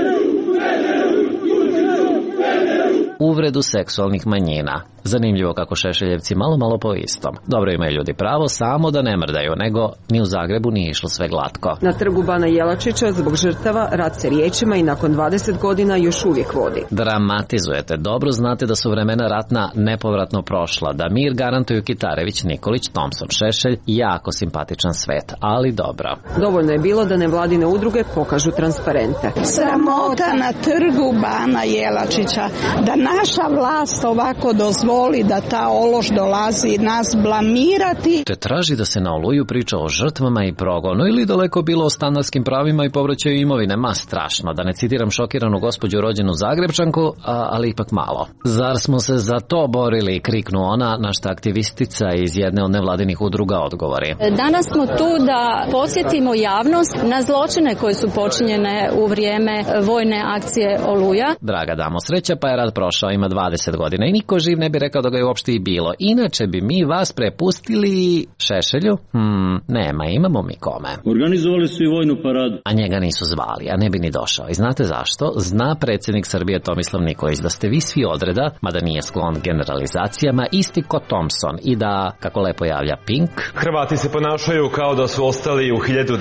Speaker 9: uvredu seksualnih manjina. Zanimljivo kako Šešeljevci malo po istom. Dobro, imaju ljudi pravo, samo da ne mrdaju, nego ni u Zagrebu nije išlo sve glatko.
Speaker 16: Na trgu Bana Jelačića zbog žrtava rat se riječima i nakon 20 godina još uvijek vodi.
Speaker 9: Dramatizujete. Dobro znate da su vremena ratna nepovratno prošla, da mir garantuju Kitarević, Nikolić, Thompson, Šešelj, jako simpatičan svet, ali dobro.
Speaker 16: Dovoljno je bilo da nevladine udruge pokažu transparente.
Speaker 17: Sramota na trgu Bana Jelačića, da naša vlast ovako dozvoli da ta ološ dolazi nas blamirati.
Speaker 9: Te traži da se na Oluju priča o žrtvama i progonu ili daleko bilo o stanarskim pravima i povraćaju imovine. Ma strašno, da ne citiram šokiranu gospođu rođenu Zagrebčanku, ali ipak malo. Zar smo se za to borili, kriknu ona, na šta aktivistica iz jedne od nevladinih udruga odgovori.
Speaker 18: Danas smo tu da posjetimo javnost na zločine koje su počinjene u vrijeme vojne akcije Oluja.
Speaker 9: Draga damo, sreća pa je rat prošao, ima 20 godina i niko živ ne bi rekao da ga je uopšte i bilo. Inače bi mi vas prepustili Šešelju? Nema, imamo mi kome.
Speaker 19: Organizovali su i vojnu paradu.
Speaker 9: A njega nisu zvali, a ne bi ni došao. I znate zašto? Zna predsjednik Srbije Tomislav Nikolić da ste vi svi odreda, mada nije sklon generalizacijama, isti ko Thompson i da, kako lepo javlja Pink,
Speaker 29: Hrvati se ponašaju kao da su ostali u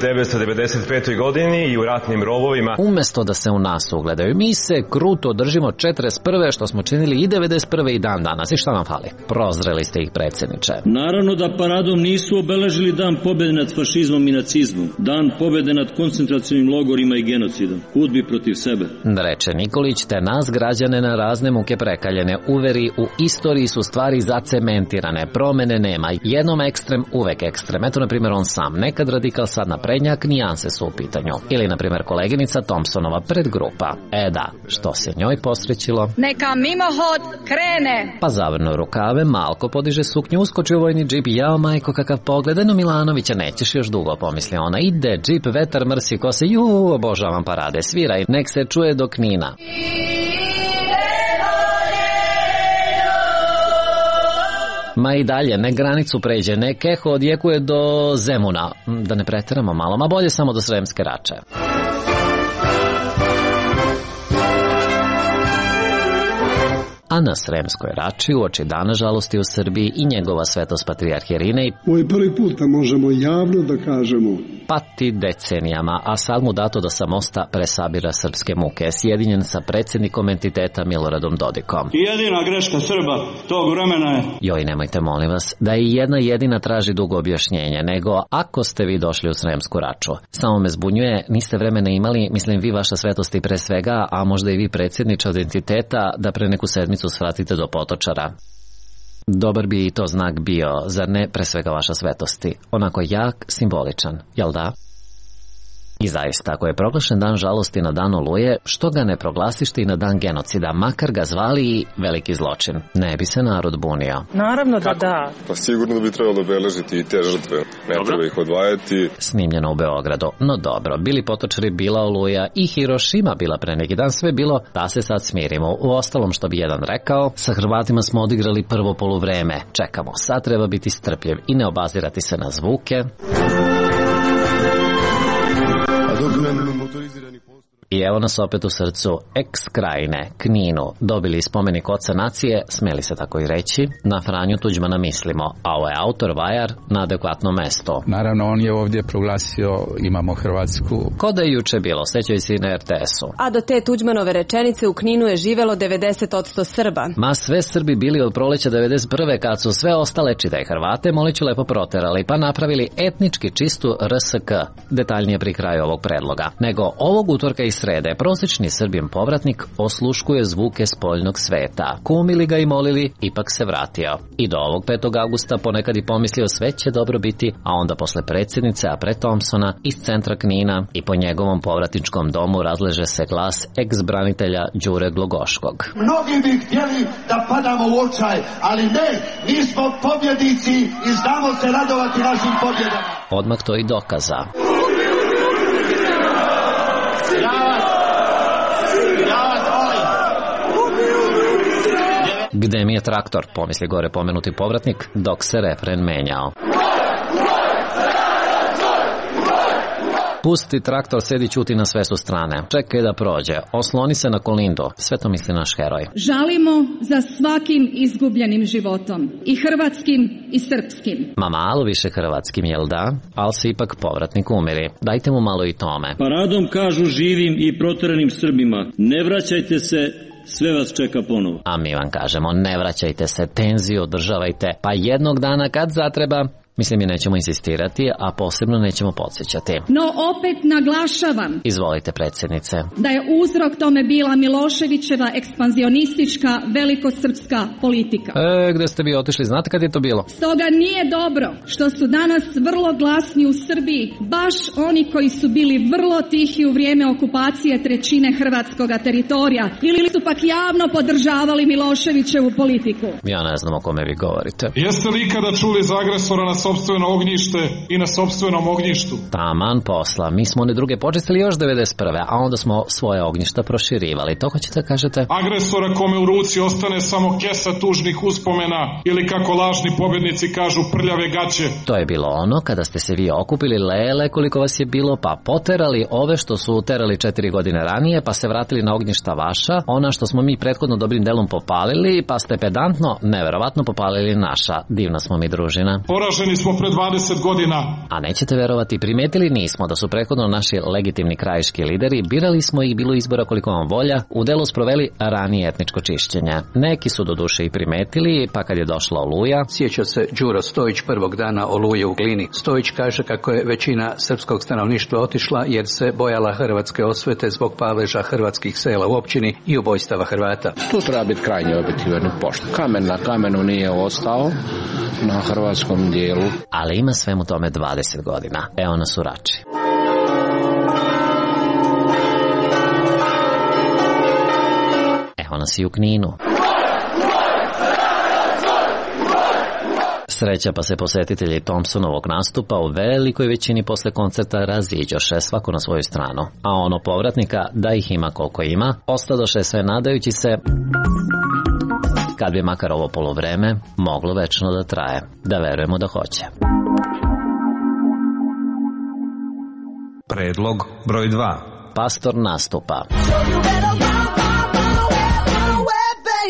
Speaker 29: 1995. godini i u ratnim rovovima.
Speaker 9: Umesto da se u nas ugledaju, mi se kruto držimo 41. što smo činili i 91. i dan danas. I šta vam fali? Prozreli ste ih, predsjedniče.
Speaker 19: Naravno da paradom nisu obeležili dan pobjede nad fašizmom i nacizmom, dan pobjede nad koncentracionim logorima i genocidom, hudbi protiv sebe.
Speaker 9: Reče Nikolić, te nas građane na razne muke prekaljene uveri u istoriji su stvari zacementirane, promene nema, jednom ekstrem, uvek ekstrem. Eto, na primjer, on sam, nekad radikal, sad naprednjak, nijanse su u pitanju. Ili, na primjer, koleginica Thompsonova predgrupa. Da, što se njoj posrećilo?
Speaker 18: Neka mimohod krene!
Speaker 9: Pa zavrnu rukave, malko podiže suknju, uskoči u vojni džip, jao majko kakav pogled, no Milanovića nećeš još dugo, pomisli ona. Ide džip, vetar mrsi kose, obožavam parade, sviraj, nek se čuje do Knina. Ma i dalje, ne granicu pređe, ne keho odjekuje do Zemuna. Da ne preteramo malo, ma bolje samo do Sremske Rače. a na Sremskoj Rači uoči Dana žalosti u Srbiji i njegova svetost patrijarh Irinej
Speaker 3: ovo je prvi put da možemo javno da kažemo
Speaker 9: pati decenijama, a sad mu dato da sa mosta presabira srpske muke, sjedinjen sa predsjednikom entiteta Miloradom Dodikom.
Speaker 6: I jedina greška Srba tog vremena je...
Speaker 9: Joj, nemojte molim vas, da i jedna jedina traži dugo objašnjenje, nego ako ste vi došli u Sremsku Raču. Samo me zbunjuje, niste vremena imali, mislim vi vaša svetosti pre svega, a možda i vi predsjedniče od entiteta, da pre neku sedmicu svratite do Potočara. Dobar bi i to znak bio, zar ne pre svega vaša svetosti? Onako jak, simboličan, jel da? I zaista, ako je proglašen dan žalosti na dan Oluje, što ga ne proglasište i na dan genocida, makar ga zvali i veliki zločin? Ne bi se narod bunio.
Speaker 11: Naravno da da.
Speaker 7: Pa sigurno da bi trebalo obeležiti i te žrtve. Ne treba ih odvajati.
Speaker 9: Snimljeno u Beogradu. No dobro, bili Potočari, bila Oluja i Hirošima bila pre neki dan, sve bilo da se sad smirimo. U ostalom, što bi jedan rekao, sa Hrvatima smo odigrali prvo poluvreme. Čekamo, sad treba biti strpljiv i ne obazirati se na zvuke. I evo nas opet u srcu ex-krajine, Kninu, dobili spomenik oca nacije, smeli se tako i reći, na Franju Tuđmana mislimo, a ovo je autor Vajar na adekvatno mesto.
Speaker 8: Naravno, on je ovdje proglasio imamo Hrvatsku.
Speaker 9: Ko da je juče bilo, sećaju se i na RTS-u.
Speaker 15: A do te Tuđmanove rečenice u Kninu je živelo 90% Srba.
Speaker 9: Ma sve Srbi bili od proleća 91. kad su sve ostale čitaje Hrvate, Moliću lepo proterali, pa napravili etnički čistu RSK, detaljnije pri kraju ovog predloga. Nego ovog utorka i srede prosječni Srbin povratnik osluškuje zvuke spoljnog sveta. Kumili ga i molili, ipak se vratio. I do ovog 5. augusta ponekad i pomislio sve će dobro biti, a onda posle predsjednice, a pre Thompsona, iz centra Knina i po njegovom povratničkom domu razleže se glas ex-branitelja Đure Glogoškog.
Speaker 20: Mnogi bi htjeli da padamo u očaj, ali ne, mi smo pobjednici i znamo se radovati našim pobjedama.
Speaker 9: Odmah to i dokaza. Gde mi je traktor, pomisli gore pomenuti povratnik, dok se refren menjao. Pusti traktor, sedi ćuti na sve su strane. Čekaj da prođe, osloni se na Kolindu, sve to misli naš heroj.
Speaker 12: Žalimo za svakim izgubljenim životom, i hrvatskim i srpskim.
Speaker 9: Ma malo više hrvatskim, jel da? Ali se ipak povratnik umiri. Dajte mu malo i tome.
Speaker 19: Paradom kažu živim i proteranim Srbima, ne vraćajte se, sve vas čeka ponovo.
Speaker 9: A mi vam kažemo, ne vraćajte se, tenziju održavajte, pa jednog dana kad zatreba, mislim mi nećemo insistirati, a posebno nećemo podsjećati.
Speaker 12: No opet naglašavam.
Speaker 9: Izvolite, predsjednice.
Speaker 12: Da je uzrok tome bila Miloševićeva ekspanzionistička velikosrpska politika.
Speaker 9: Gde ste vi otišli, znate kad je to bilo?
Speaker 12: Stoga nije dobro što su danas vrlo glasni u Srbiji, baš oni koji su bili vrlo tihi u vrijeme okupacije trećine hrvatskoga teritorija, ili su pak javno podržavali Miloševićevu politiku.
Speaker 9: Ja ne znam o kome vi govorite.
Speaker 21: Jeste li ikada čuli za agresora na sopstveno ognjište i na sopstvenom ognjištu?
Speaker 9: Taman posla, mi smo one druge počistili još 91. a onda smo svoje ognjišta proširivali, to hoćete kažete?
Speaker 21: Agresora kome u ruci ostane samo kesa tužnih uspomena ili kako lažni pobjednici kažu prljave gaće.
Speaker 9: To je bilo ono kada ste se vi okupili lele koliko vas je bilo, pa poterali ove što su uterali 4 godine ranije, pa se vratili na ognjišta vaša, ona što smo mi prethodno dobrim delom popalili, pa ste pedantno, neverovatno popalili naša. Divna smo mi družina.
Speaker 21: Poraženi smo pre 20 godina.
Speaker 9: A nećete verovati, primetili nismo da su prethodno naši legitimni krajiški lideri, birali smo ih bilo izbora koliko vam volja, u delu sproveli ranije etničko čišćenje. Neki su do duše i primetili, pa kad je došla Oluja.
Speaker 22: Sjeća se Đuro Stojić prvog dana Oluje u Glini. Stojić kaže kako je većina srpskog stanovništva otišla jer se bojala hrvatske osvete zbog paleža hrvatskih sela u općini i ubojstava Hrvata.
Speaker 23: Tu treba biti krajnje objektivan i pošten. Kamen na kamenu nije ostao na hrvatskom dijelu.
Speaker 9: Ali ima svemu tome 20 godina. Evo nas u Rači. Evo nas i u Kninu. Sreća pa se posjetitelji Thompsonovog nastupa u velikoj većini posle koncerta raziđoše svako na svoju stranu. A ono povratnika, da ih ima koliko ima, ostadoše sve nadajući se kad bi makar ovo poluvreme moglo večno da traje. Da verujemo da hoće.
Speaker 5: Predlog broj 2.
Speaker 9: Pastor nastupa.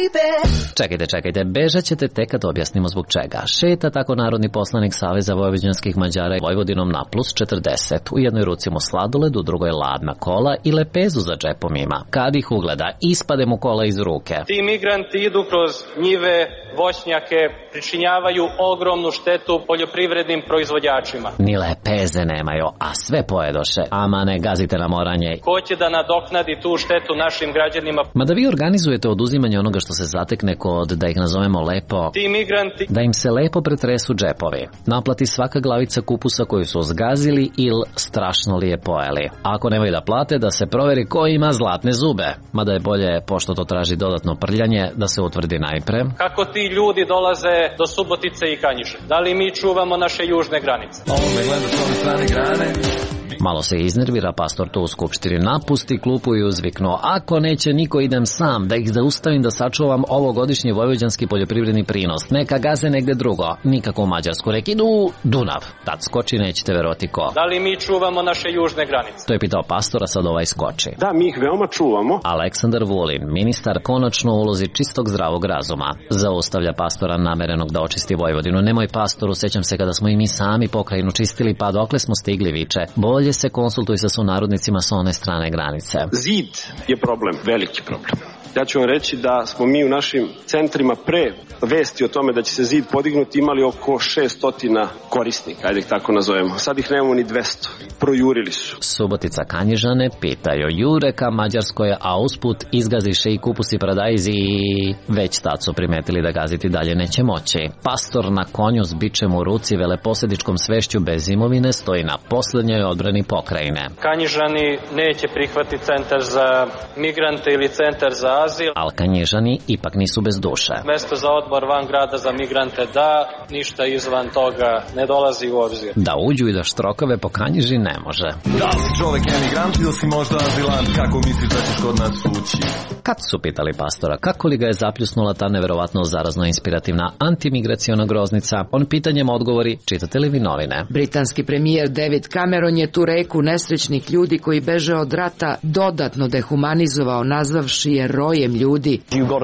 Speaker 9: Čekajte, bežat ćete tek kad objasnimo zbog čega. Šeta tako narodni poslanik Saveza vojvođanskih Mađara Vojvodinom na plus 40. U jednoj ruci mu sladoled, u drugoj ladna kola i lepezu za džepom ima. Kad ih ugleda, ispade mu kola iz ruke.
Speaker 1: Ti migranti idu kroz njive, voćnjake, pričinjavaju ogromnu štetu poljoprivrednim proizvođačima.
Speaker 9: Ni lepeze nemaju, a sve pojedoše. Ama ne gazite na moranje.
Speaker 1: Ko će da nadoknadi tu štetu našim građanima?
Speaker 9: Mada vi organizujete oduzimanje onoga što se zatekne kod, da ih nazovemo lepo,
Speaker 1: ti migranti,
Speaker 9: da im se lepo pretresu džepovi. Naplati svaka glavica kupusa koju su zgazili ili strašno li je pojeli. Ako nemaju da plate, da se proveri ko ima zlatne zube. Mada je bolje, pošto to traži dodatno prljanje, da se utvrdi najpre
Speaker 1: kako ti ljudi dolaze do Subotice i Kanjiže. Da li mi čuvamo naše južne granice?
Speaker 9: Ovo me gleda s ove strane grane. Malo se iznervira, pastor to u skupštini napusti klupu i uzviknuo: ako neće niko, idem sam, da ih zaustavim, da sačuvam ovogodišnji vojvođanski poljoprivredni prinos. Neka gaze negde drugo, nikako u Mađarsku. Reki idu Dunav. Tad skoči, nećete verovati ko.
Speaker 1: Da li mi čuvamo naše južne granice?
Speaker 9: To je pitao pastora, sad ovaj skoči.
Speaker 2: Da, mi ih veoma čuvamo.
Speaker 9: Aleksandar Vulin, ministar, konačno u ulozi čistog zdravog razuma. Zaustavlja pastora namerenog da očisti Vojvodinu. Nemoj pastoru, sećam se kada smo i mi sami pokrajinu čistili, pa dokle smo stigli, viče. Bolje se konsultuj sa sunarodnicima sa one strane granice.
Speaker 2: Zid je problem, veliki problem. Ja ću vam reći da smo mi u našim centrima pre vesti o tome da će se zid podignuti imali oko 600 korisnika, ajde ih tako nazovemo. Sad ih nemamo ni 200. Projurili su.
Speaker 9: Subotica Kanjižane pitaju jure ka Mađarskoj, a usput izgaziše i kupusi paradajzi i već tad su primetili da gaziti dalje neće moći. Pastor na konju s bičem u ruci, veleposedičkom svešću bez imovine, stoji na poslednjoj odbrani pokrajine.
Speaker 1: Kanjižani neće prihvatiti centar za migrante ili centar za azil.
Speaker 9: Al Kanjižani ipak nisu bez duše.
Speaker 1: Mesto za odmor van grada za migrante da, ništa izvan toga ne dolazi u obzir.
Speaker 9: Da uđu i da štrokave po Kanjiži ne može.
Speaker 5: Da li si čovek emigrant ili si možda azilant, kako misliš da ćeš kod nas ući?
Speaker 9: Kad su pitali pastora kako li ga je zapljusnula ta neverovatno zarazno inspirativna antimigraciona groznica, on pitanjem odgovori: čitate li vi novine?
Speaker 4: Britanski premijer David Cameron je tu reku nesrećnih ljudi koji beže od rata dodatno dehumanizovao, nazvavši je rojem ljudi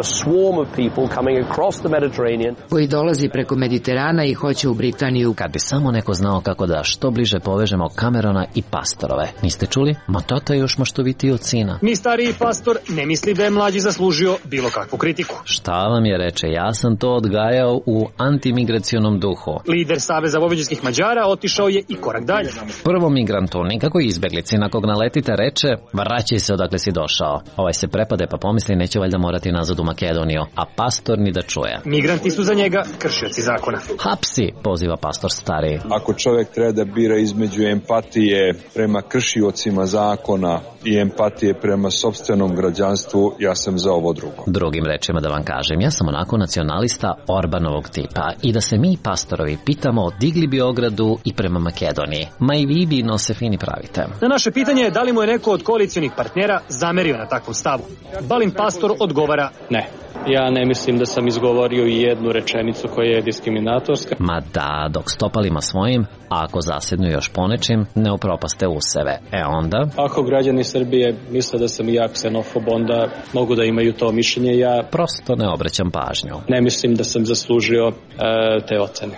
Speaker 4: koji dolazi preko Mediterana i hoće u Britaniju.
Speaker 9: Kad bi samo neko znao kako da što bliže povežemo Camerona i pastorove. Niste čuli? Ma tata je još maštovitiji od sina.
Speaker 10: Ni stariji pastor ne misli da je mlađi zaslužio bilo kakvu kritiku.
Speaker 9: Šta vam je, reče, ja sam to odgajao u antimigracionom duhu.
Speaker 10: Lider Saveza vojvođanskih Mađara otišao je i korak dalje.
Speaker 9: Prvo migrantu, nikako izbeglici, na kog naletite, reče: vraćaj se odakle si došao. Ovaj se prepade pa pomisli neće valjda morati nazad u Makedoniju, a pastor ni da čuje.
Speaker 10: Migranti su za njega kršioci zakona.
Speaker 9: Hapsi, poziva pastor stari.
Speaker 24: Ako čovjek treba da bira između empatije prema kršiocima zakona i empatije prema sopstvenom građanstvu, ja sam za ovo drugo.
Speaker 9: Drugim rečima da vam kažem, ja sam onako nacionalista Orbanovog tipa i da se mi pastorovi pitamo digli bi ogradu i prema Makedoniji. Ma i vi bi no se fini pravite.
Speaker 10: Na naše pitanje je da li mu je neko od koalicionih partnera zamerio na takvom stavu. Balin pastor odgovara: ne.
Speaker 1: Ja ne mislim da sam izgovorio i jednu rečenicu koja je diskriminatorska.
Speaker 9: Ma da, dok stopalima svojim, a ako zasednu još ponečim, ne upropaste useve. Onda?
Speaker 1: Ako građani Srbije misle da sam ja ksenofob, onda mogu da imaju to mišljenje. Ja
Speaker 9: prosto ne obraćam pažnju.
Speaker 1: Ne mislim da sam zaslužio te ocene.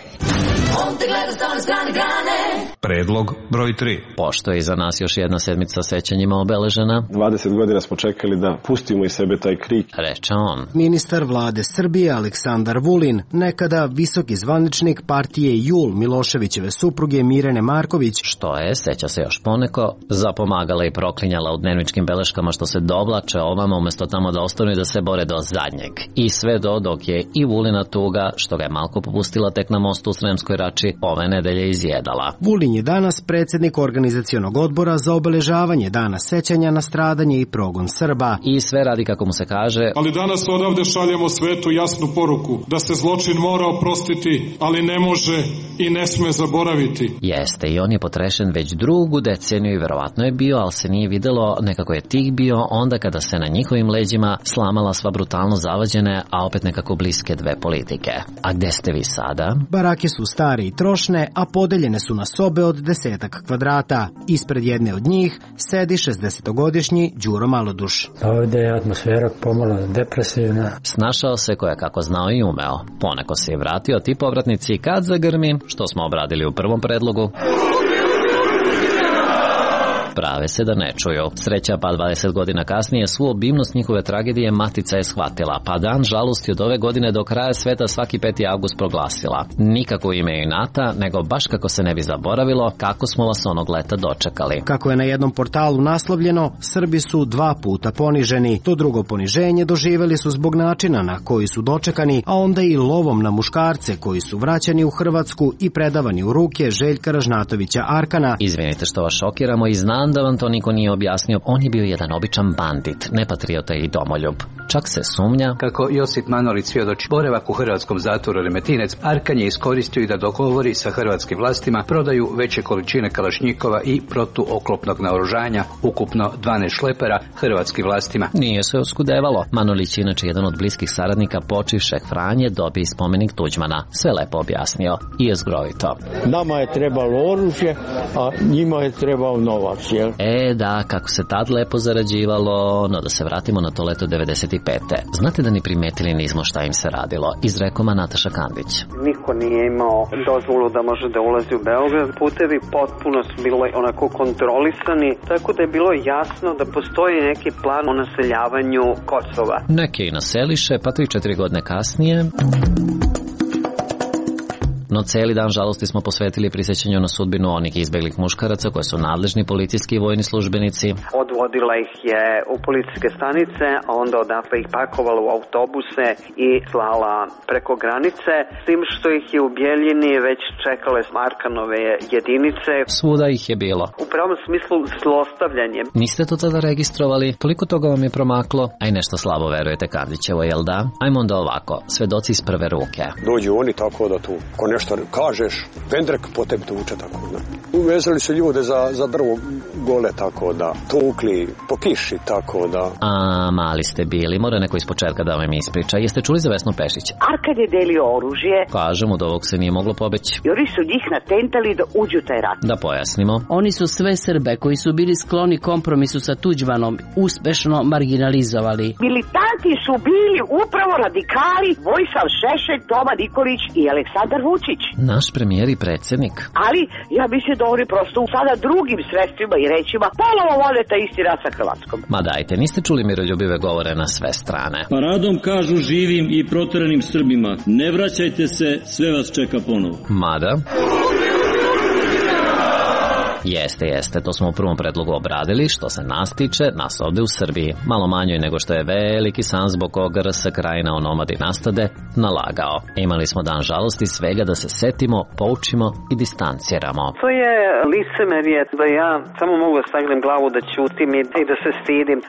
Speaker 5: Predlog broj 3.
Speaker 9: Pošto je iza nas još jedna sedmica sećanjima obeležena,
Speaker 2: 20 godina smo čekali da pustimo iz sebe taj krik,
Speaker 9: reče on.
Speaker 25: Ministar vlade Srbije Aleksandar Vulin, nekada visoki zvaničnik partije JUL Miloševićeve supruge Mirjane Marković,
Speaker 9: što je, seća se još poneko, zapomagala i proklinjala u dnevničkim beleškama što se dovlače ovama umesto tamo da ostanu i da se bore do zadnjeg. I sve dok je i Vulina tuga, što ga je malko popustila tek na mostu u Sremskoj Rači, ove nedelje izjedala.
Speaker 25: Vulin je danas predsjednik organizacionog odbora za obeležavanje dana sećanja na stradanje i progon Srba.
Speaker 9: I sve radi kako mu se kaže.
Speaker 21: Ali danas odavde šaljemo svetu jasnu poruku da se zločin mora oprostiti, ali ne može i ne sme zaboraviti.
Speaker 9: Jeste, i on je potrešen već drugu deceniju i verovatno je bio, ali se nije videlo izgledalo, nekako je tih bio onda kada se na njihovim leđima slamala sva brutalno zavađene, a opet nekako bliske dve politike. A gde ste vi sada?
Speaker 25: Barake su stare i trošne, a podeljene su na sobe od 10 kvadrata. Ispred jedne od njih sedi 60-godišnji Đuro Maloduš.
Speaker 13: Ovde je atmosfera pomalo depresivna.
Speaker 9: Snašao se koja kako znao i umeo. Poneko se je vratio ti povratnici kad zagrmi, što smo obradili u prvom predlogu. Prave se da ne čuju. Sreća pa 20 godina kasnije svu obimnost njihove tragedije matica je shvatila, pa dan žalosti od ove godine do kraja sveta svaki 5. avgust proglasila. Nikako ime inata, nego baš kako se ne bi zaboravilo kako smo vas onog leta dočekali.
Speaker 25: Kako je na jednom portalu naslovljeno, Srbi su 2 puta poniženi. To drugo poniženje doživeli su zbog načina na koji su dočekani, a onda i lovom na muškarce koji su vraćani u Hrvatsku i predavani u ruke Željka Ražnatovića Arkana.
Speaker 9: Izvinite što vas šokiramo i znam da vam to niko nije objasnio. On je bio jedan običan bandit, nepatriota i domoljub. Čak se sumnja
Speaker 22: kako Josip Manolić svjedoči, boravak u hrvatskom zatvoru Remetinec Arkan je iskoristio i da dogovori sa hrvatskim vlastima prodaju veće količine kalašnjikova i protuoklopnog naoružanja, ukupno 12 šlepera hrvatskim vlastima.
Speaker 9: Nije se oskudevalo. Manolić je inače jedan od bliskih saradnika počivšeg Franje, dobije spomenik Tuđmana. Sve lepo objasnio i je zgrovito.
Speaker 14: Nama je trebalo oružje, a njima je trebao novac, jel?
Speaker 9: Da, kako se tad lepo zarađivalo, no da se vratimo na to leto 95. Znate da ni primetili nismo šta im se radilo, izrekoma Nataša Kandić.
Speaker 16: Niko nije imao dozvolu da može da ulazi u Beograd, putevi potpuno su bili onako kontrolisani, tako da je bilo jasno da postoji neki plan o naseljavanju Kosova.
Speaker 9: Neke i naseliše, pa 3-4 godine kasnije... No cijeli dan žalosti smo posvetili prisjećanju na sudbinu onih izbeglih muškaraca koje su nadležni policijski i vojni službenici.
Speaker 16: Odvodila ih je u policijske stanice, a onda odatle ih pakovala u autobuse i slala preko granice, s tim što ih je u Bjeljini već čekale Arkanove jedinice.
Speaker 9: Svuda ih je bilo.
Speaker 16: U pravom smislu zlostavljanje.
Speaker 9: Niste to tada registrovali? Toliko toga vam je promaklo, a i nešto slabo verujete Kandićevo, jel da? Ajmo onda ovako, svedoci iz prve ruke.
Speaker 17: Dođu oni tako da tu nešto kažeš, vendrek po tebi tuče tako da. Uvezali su ljude za drvo gole tako da, tukli po kiši tako da.
Speaker 9: A mali ste bili, mora neko iz početka da vam ispriča. Jeste čuli za Vesnu Pešić?
Speaker 18: Arkan je delio oružje.
Speaker 9: Kažem, od ovog se nije moglo pobeći.
Speaker 18: I oni su njih natentali da uđu taj rat.
Speaker 9: Da pojasnimo.
Speaker 26: Oni su sve Srbe koji su bili skloni kompromisu sa Tuđmanom uspešno marginalizovali.
Speaker 18: Militanti su bili upravo radikali Vojislav Šešelj, Toma Nikolić i Aleksandar Vučić.
Speaker 9: Naš premijer i predsjednik.
Speaker 18: Ali ja mislim da oni prosto sada drugim sredstvima i rečima ponovo vode ta isti rat sa Hrvatskom.
Speaker 9: Ma dajte, niste čuli miroljubive govore na sve strane.
Speaker 19: Paradom kažu živim i proteranim Srbima, ne vraćajte se, sve vas čeka ponovo.
Speaker 9: Mada... Jeste, to smo u prvom predlogu obradili. Što se nas tiče, nas ovde u Srbiji, malo manjoj nego što je veliki san zbog koga RS Krajina onomadi nastade, nalagao. Imali smo dan žalosti svega da se setimo, poučimo i distanciramo.
Speaker 16: To je licemerje da ja samo mogu da sagnem glavu, da ćutim i da se stidim.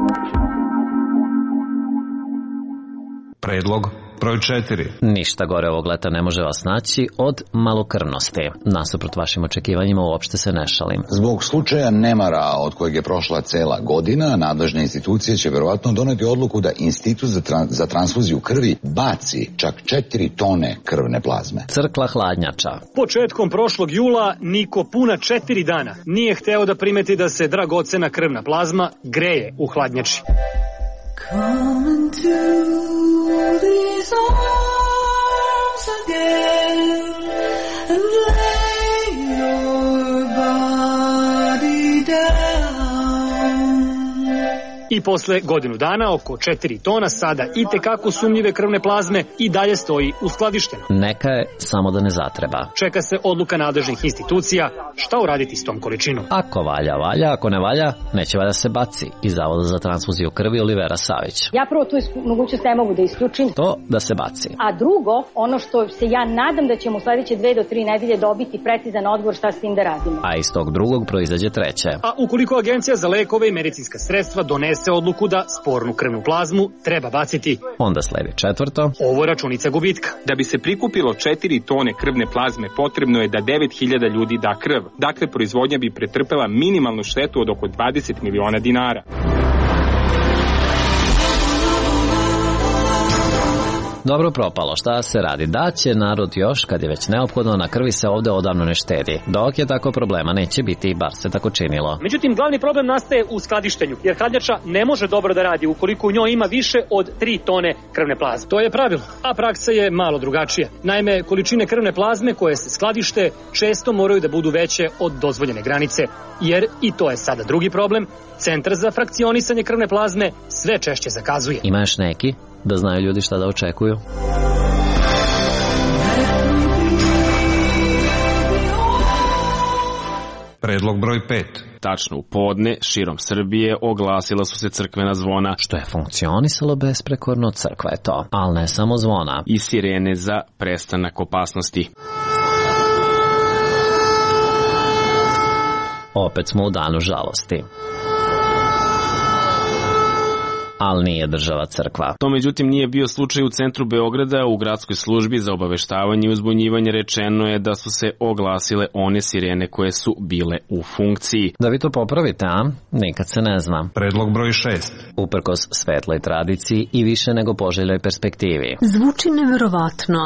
Speaker 5: Predlog broj 4.
Speaker 9: Ništa gore ovog leta ne može vas naći od malokrvnosti. Nasuprot vašim očekivanjima uopšte se ne šalim.
Speaker 27: Zbog slučaja nemara od kojeg je prošla cela godina, nadležne institucije će verovatno doneti odluku da Institut za transfuziju krvi baci čak 4 tone krvne plazme.
Speaker 9: Crkla hladnjača.
Speaker 10: Početkom prošlog jula niko puna 4 dana nije hteo da primeti da se dragocena krvna plazma greje u hladnjači.
Speaker 28: Come into these arms again and lay your body down.
Speaker 10: I posle godinu dana oko 4 tona sada itekako sumnjive krvne plazme i dalje stoji uskladišteno.
Speaker 9: Neka je, samo da ne zatreba.
Speaker 10: Čeka se odluka nadležnih institucija šta uraditi s tom količinom.
Speaker 9: Ako valja, valja, ako ne valja, neće valja se baci. Iz Zavoda za transfuziju krvi Olivera Savić.
Speaker 29: Ja prvo tu mogućnost ne mogu da isključim.
Speaker 9: To da se baci.
Speaker 29: A drugo, ono što se ja nadam da ćemo u sledeće 2 do 3 nedelje dobiti precizan odgovor šta s tim da radimo.
Speaker 9: A iz tog drugog proizađe treće.
Speaker 10: A ukoliko Agencija za lekove i medicinska sredstva donese donese odluku da spornu krvnu plazmu treba baciti.
Speaker 9: Onda sledi četvrto.
Speaker 10: Ovo je računica gubitka.
Speaker 3: Da bi se prikupilo 4 tone krvne plazme, potrebno je da 9.000 ljudi da krv. Dakle, proizvodnja bi pretrpela minimalnu štetu od oko 20 miliona dinara.
Speaker 9: Dobro propalo, šta se radi? Da će narod još, kad je već neophodno, na krvi se ovde odavno ne štedi. Dok je tako problema neće biti, bar se tako činilo.
Speaker 10: Međutim, glavni problem nastaje u skladištenju, jer hladnjača ne može dobro da radi ukoliko u njoj ima više od 3 tone krvne plazme. To je pravilo, a praksa je malo drugačija. Naime, količine krvne plazme koje se skladište često moraju da budu veće od dozvoljene granice, jer, i to je sada drugi problem, Centar za frakcionisanje krvne plazme sve češće zakazuje.
Speaker 9: Ima još neki? Da znaju ljudi šta da očekuju.
Speaker 6: Predlog broj 5.
Speaker 2: Tačno u podne, širom Srbije oglasila su se crkvena zvona.
Speaker 9: Što je funkcionisalo besprekorno, crkva je to. Ali ne samo zvona.
Speaker 2: I sirene za prestanak opasnosti.
Speaker 9: Opet smo u danu žalosti. Ali nije država crkva.
Speaker 2: To međutim nije bio slučaj u centru Beograda. U gradskoj službi za obaveštavanje i uzbunjivanje rečeno je da su se oglasile one sirene koje su bile u funkciji.
Speaker 9: Da vi to popravite, a? Nikad se ne zna.
Speaker 6: Predlog broj 6.
Speaker 9: Uprkos svetloj tradiciji i više nego poželjoj perspektivi.
Speaker 7: Zvuči neverovatno.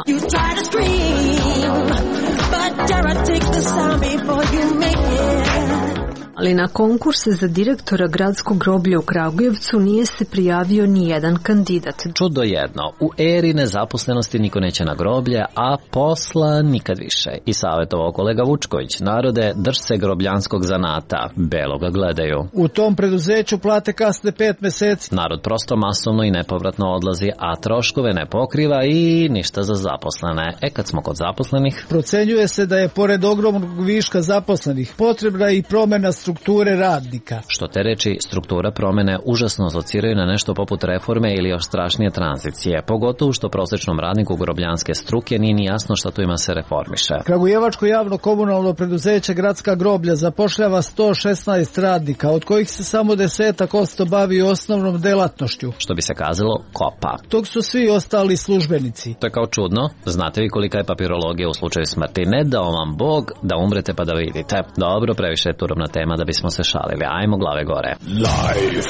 Speaker 7: Ali na konkurse za direktora gradskog groblja u Kragujevcu nije se prijavio ni jedan kandidat.
Speaker 9: Čudo jedno, u eri nezaposlenosti niko neće na groblje, a posla nikad više. I savjetovao kolega Vučković, narode, drž se grobljanskog zanata, belo ga gledaju.
Speaker 8: U tom preduzeću plate kasne 5 meseci.
Speaker 9: Narod prosto masovno i nepovratno odlazi, a troškove ne pokriva i ništa za zaposlene. Kad smo kod zaposlenih...
Speaker 8: Procenjuje se da je pored ogromnog viška zaposlenih potrebna i promjena strukture radnika.
Speaker 9: Što te reči, struktura promene užasno asociraju na nešto poput reforme ili još strašnije tranzicije, pogotovo što prosječnom radniku grobljanske struke nije ni jasno šta tu ima se reformiše.
Speaker 8: Kragujevačko javno komunalno preduzeće Gradska groblja zapošljava 116 radnika, od kojih se samo 10% bavi osnovnom delatnošću.
Speaker 9: Što bi se kazalo, kopa.
Speaker 8: Tog su svi ostali službenici.
Speaker 9: To je kao čudno. Znate vi kolika je papirologija u slučaju smrti? Ne dao vam Bog da umrete pa da vidite. Dobro, previše je turobna tema da bismo se šalili. Ajmo glave gore.
Speaker 6: Life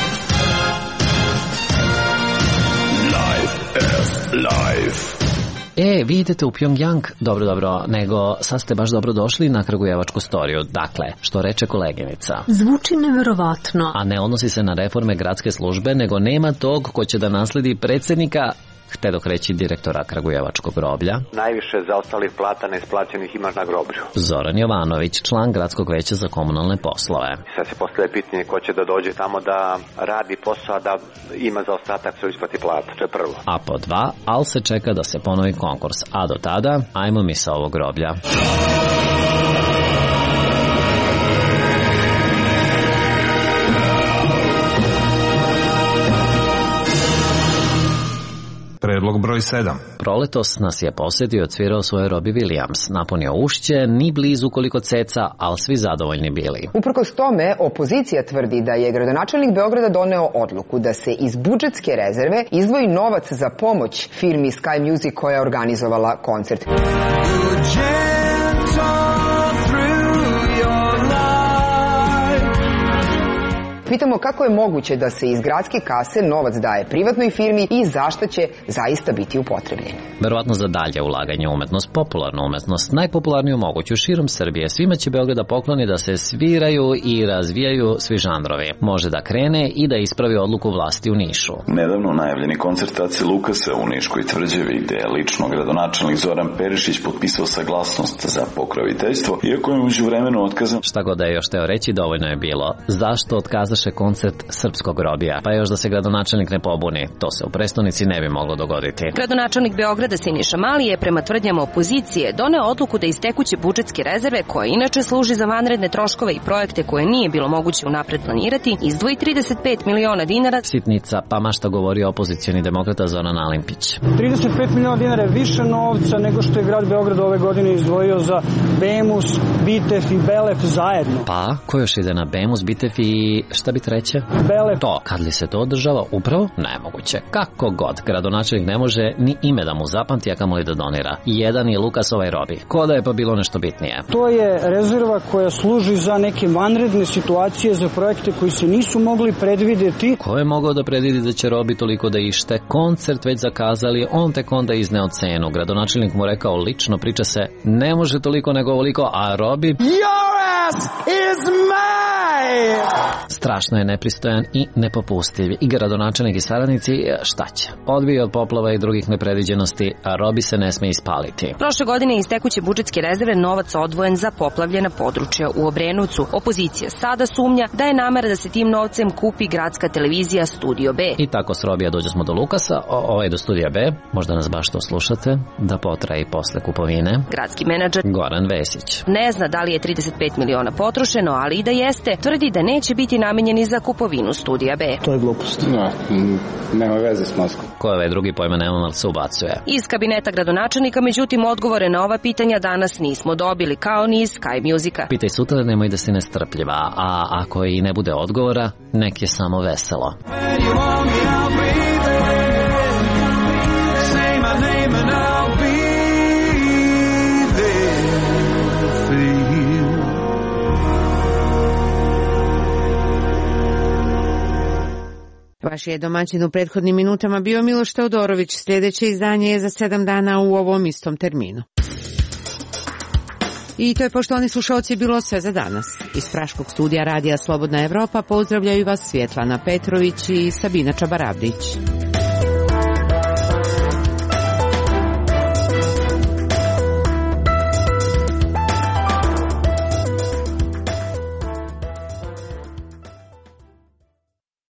Speaker 6: is life.
Speaker 9: Vi idete u Pjongjang, dobro, nego sad ste baš dobro došli na kragujevačku storiju. Dakle, što reče koleginica?
Speaker 7: Zvuči neverovatno.
Speaker 9: A ne odnosi se na reforme gradske službe, nego nema tog ko će da nasledi predsjednika, htedok reći direktora kragujevačkog groblja.
Speaker 11: Najviše zaostalih plata neisplaćenih imaš na groblju.
Speaker 9: Zoran Jovanović, član gradskog veća za komunalne poslove.
Speaker 11: Sad se postavlja pitanje ko će da dođe tamo da radi posao, a da ima zaostatak se isplati plata. To je prvo.
Speaker 9: A po 2, ali se čeka da se ponovi konkurs. A do tada, ajmo mi sa ovog groblja.
Speaker 6: Predlog broj 7.
Speaker 9: Proletos nas je posjetio i odsvirao svoje Robbie Williams. Napunio ušće, ni blizu koliko ceca, ali svi zadovoljni bili.
Speaker 12: Uprkos tome, opozicija tvrdi da je gradonačelnik Beograda doneo odluku da se iz budžetske rezerve izdvoji novac za pomoć firmi Sky Music koja je organizovala koncert. Pitamo kako je moguće da se iz gradske kase novac daje privatnoj firmi i zašto će zaista biti upotrebljen.
Speaker 9: Verovatno za dalje ulaganje u umetnost, popularnu umetnost, najpopularniju moguću širom Srbije. Svima će Beograda pokloni da se sviraju i razvijaju svi žanrovi. Može da krene i da ispravi odluku vlasti u Nišu.
Speaker 15: Nedavno najavljeni koncert Ace Lukasa u Niškoj tvrđavi, gde je lično gradonačelnik Zoran Perišić potpisao saglasnost za pokroviteljstvo, iako je međuvremenu otkazan.
Speaker 9: Šta god da je još teo reći, dovoljno je bilo. Zašto otkazaše koncert srpskog grobija? Pa još da se gradonačelnik ne pobuni. To se u prestonici ne bi moglo dogoditi.
Speaker 20: Gradonačelnik Beograda Siniša Mali je prema tvrdnjama opozicije doneo odluku da iz tekuće budžetske rezerve, koja inače služi za vanredne troškove i projekte koje nije bilo moguće unapred planirati, izdvoji 35 miliona dinara.
Speaker 9: Sitnica, pa mašta govori opozicioni demokrata Zoran Alimpić.
Speaker 23: 35 miliona dinara je više novca nego što je grad Beograd ove godine izdvojio za Bemus, Bitef i Belef zajedno.
Speaker 9: Pa, ko još ide na Bemus, Bitef i šta šta bi treće?
Speaker 23: Bele.
Speaker 9: To, kad li se to održava? Upravo nemoguće. Kako god, gradonačelnik ne može ni ime da mu zapamti, a kamoli da donira. Jedan je Lukas, ovaj Robi. Ko da je pa bilo nešto bitnije?
Speaker 23: To je rezerva koja služi za neke vanredne situacije, za projekte koji se nisu mogli predvideti.
Speaker 9: Ko je mogao da predvidi da će Robi toliko da ište? Koncert već zakazali, on tek onda izneo cenu. Gradonačelnik mu rekao lično, priča se, ne može toliko nego ovoliko, a Robi...
Speaker 28: Your ass is mine!
Speaker 9: Strašno je nepristojan i nepopustljiv. I gradonačelnik i saradnici, šta će? Odbije od poplava i drugih nepredviđenosti, a Robi se ne sme ispaliti.
Speaker 20: Prošle godine iz tekuće budžetske rezerve novac odvojen za poplavljena područja u Obrenovcu. Opozicija sada sumnja da je namera da se tim novcem kupi gradska televizija Studio B.
Speaker 9: I tako s Robija dođemo do Lukasa, do Studija B, možda nas baš to slušate, da potraje i posle kupovine.
Speaker 20: Gradski menadžer
Speaker 9: Goran Vesić
Speaker 20: ne zna da li je 35 miliona potrošeno, ali i da jeste, tvrdi da neće biti namenjeni za kupovinu Studija B.
Speaker 23: To je glupost.
Speaker 1: Nema veze s mozgom.
Speaker 9: Ko je drugi pojma nema, ali se ubacuje.
Speaker 20: Iz kabineta gradonačelnika, međutim, odgovore na ova pitanja danas nismo dobili, kao ni iz Sky Musica.
Speaker 9: Pitaj sutra, nemoj da si nestrpljiva, a ako i ne bude odgovora, nek je samo veselo.
Speaker 4: Vaš je domaćin u prethodnim minutama bio Miloš Teodorović. Sljedeće izdanje je za 7 dana u ovom istom terminu. I to je, poštovani slušalci, bilo sve za danas. Iz Praškog studija Radija Slobodna Evropa pozdravljaju vas Svjetlana Petrović i Sabina Čabarabdić.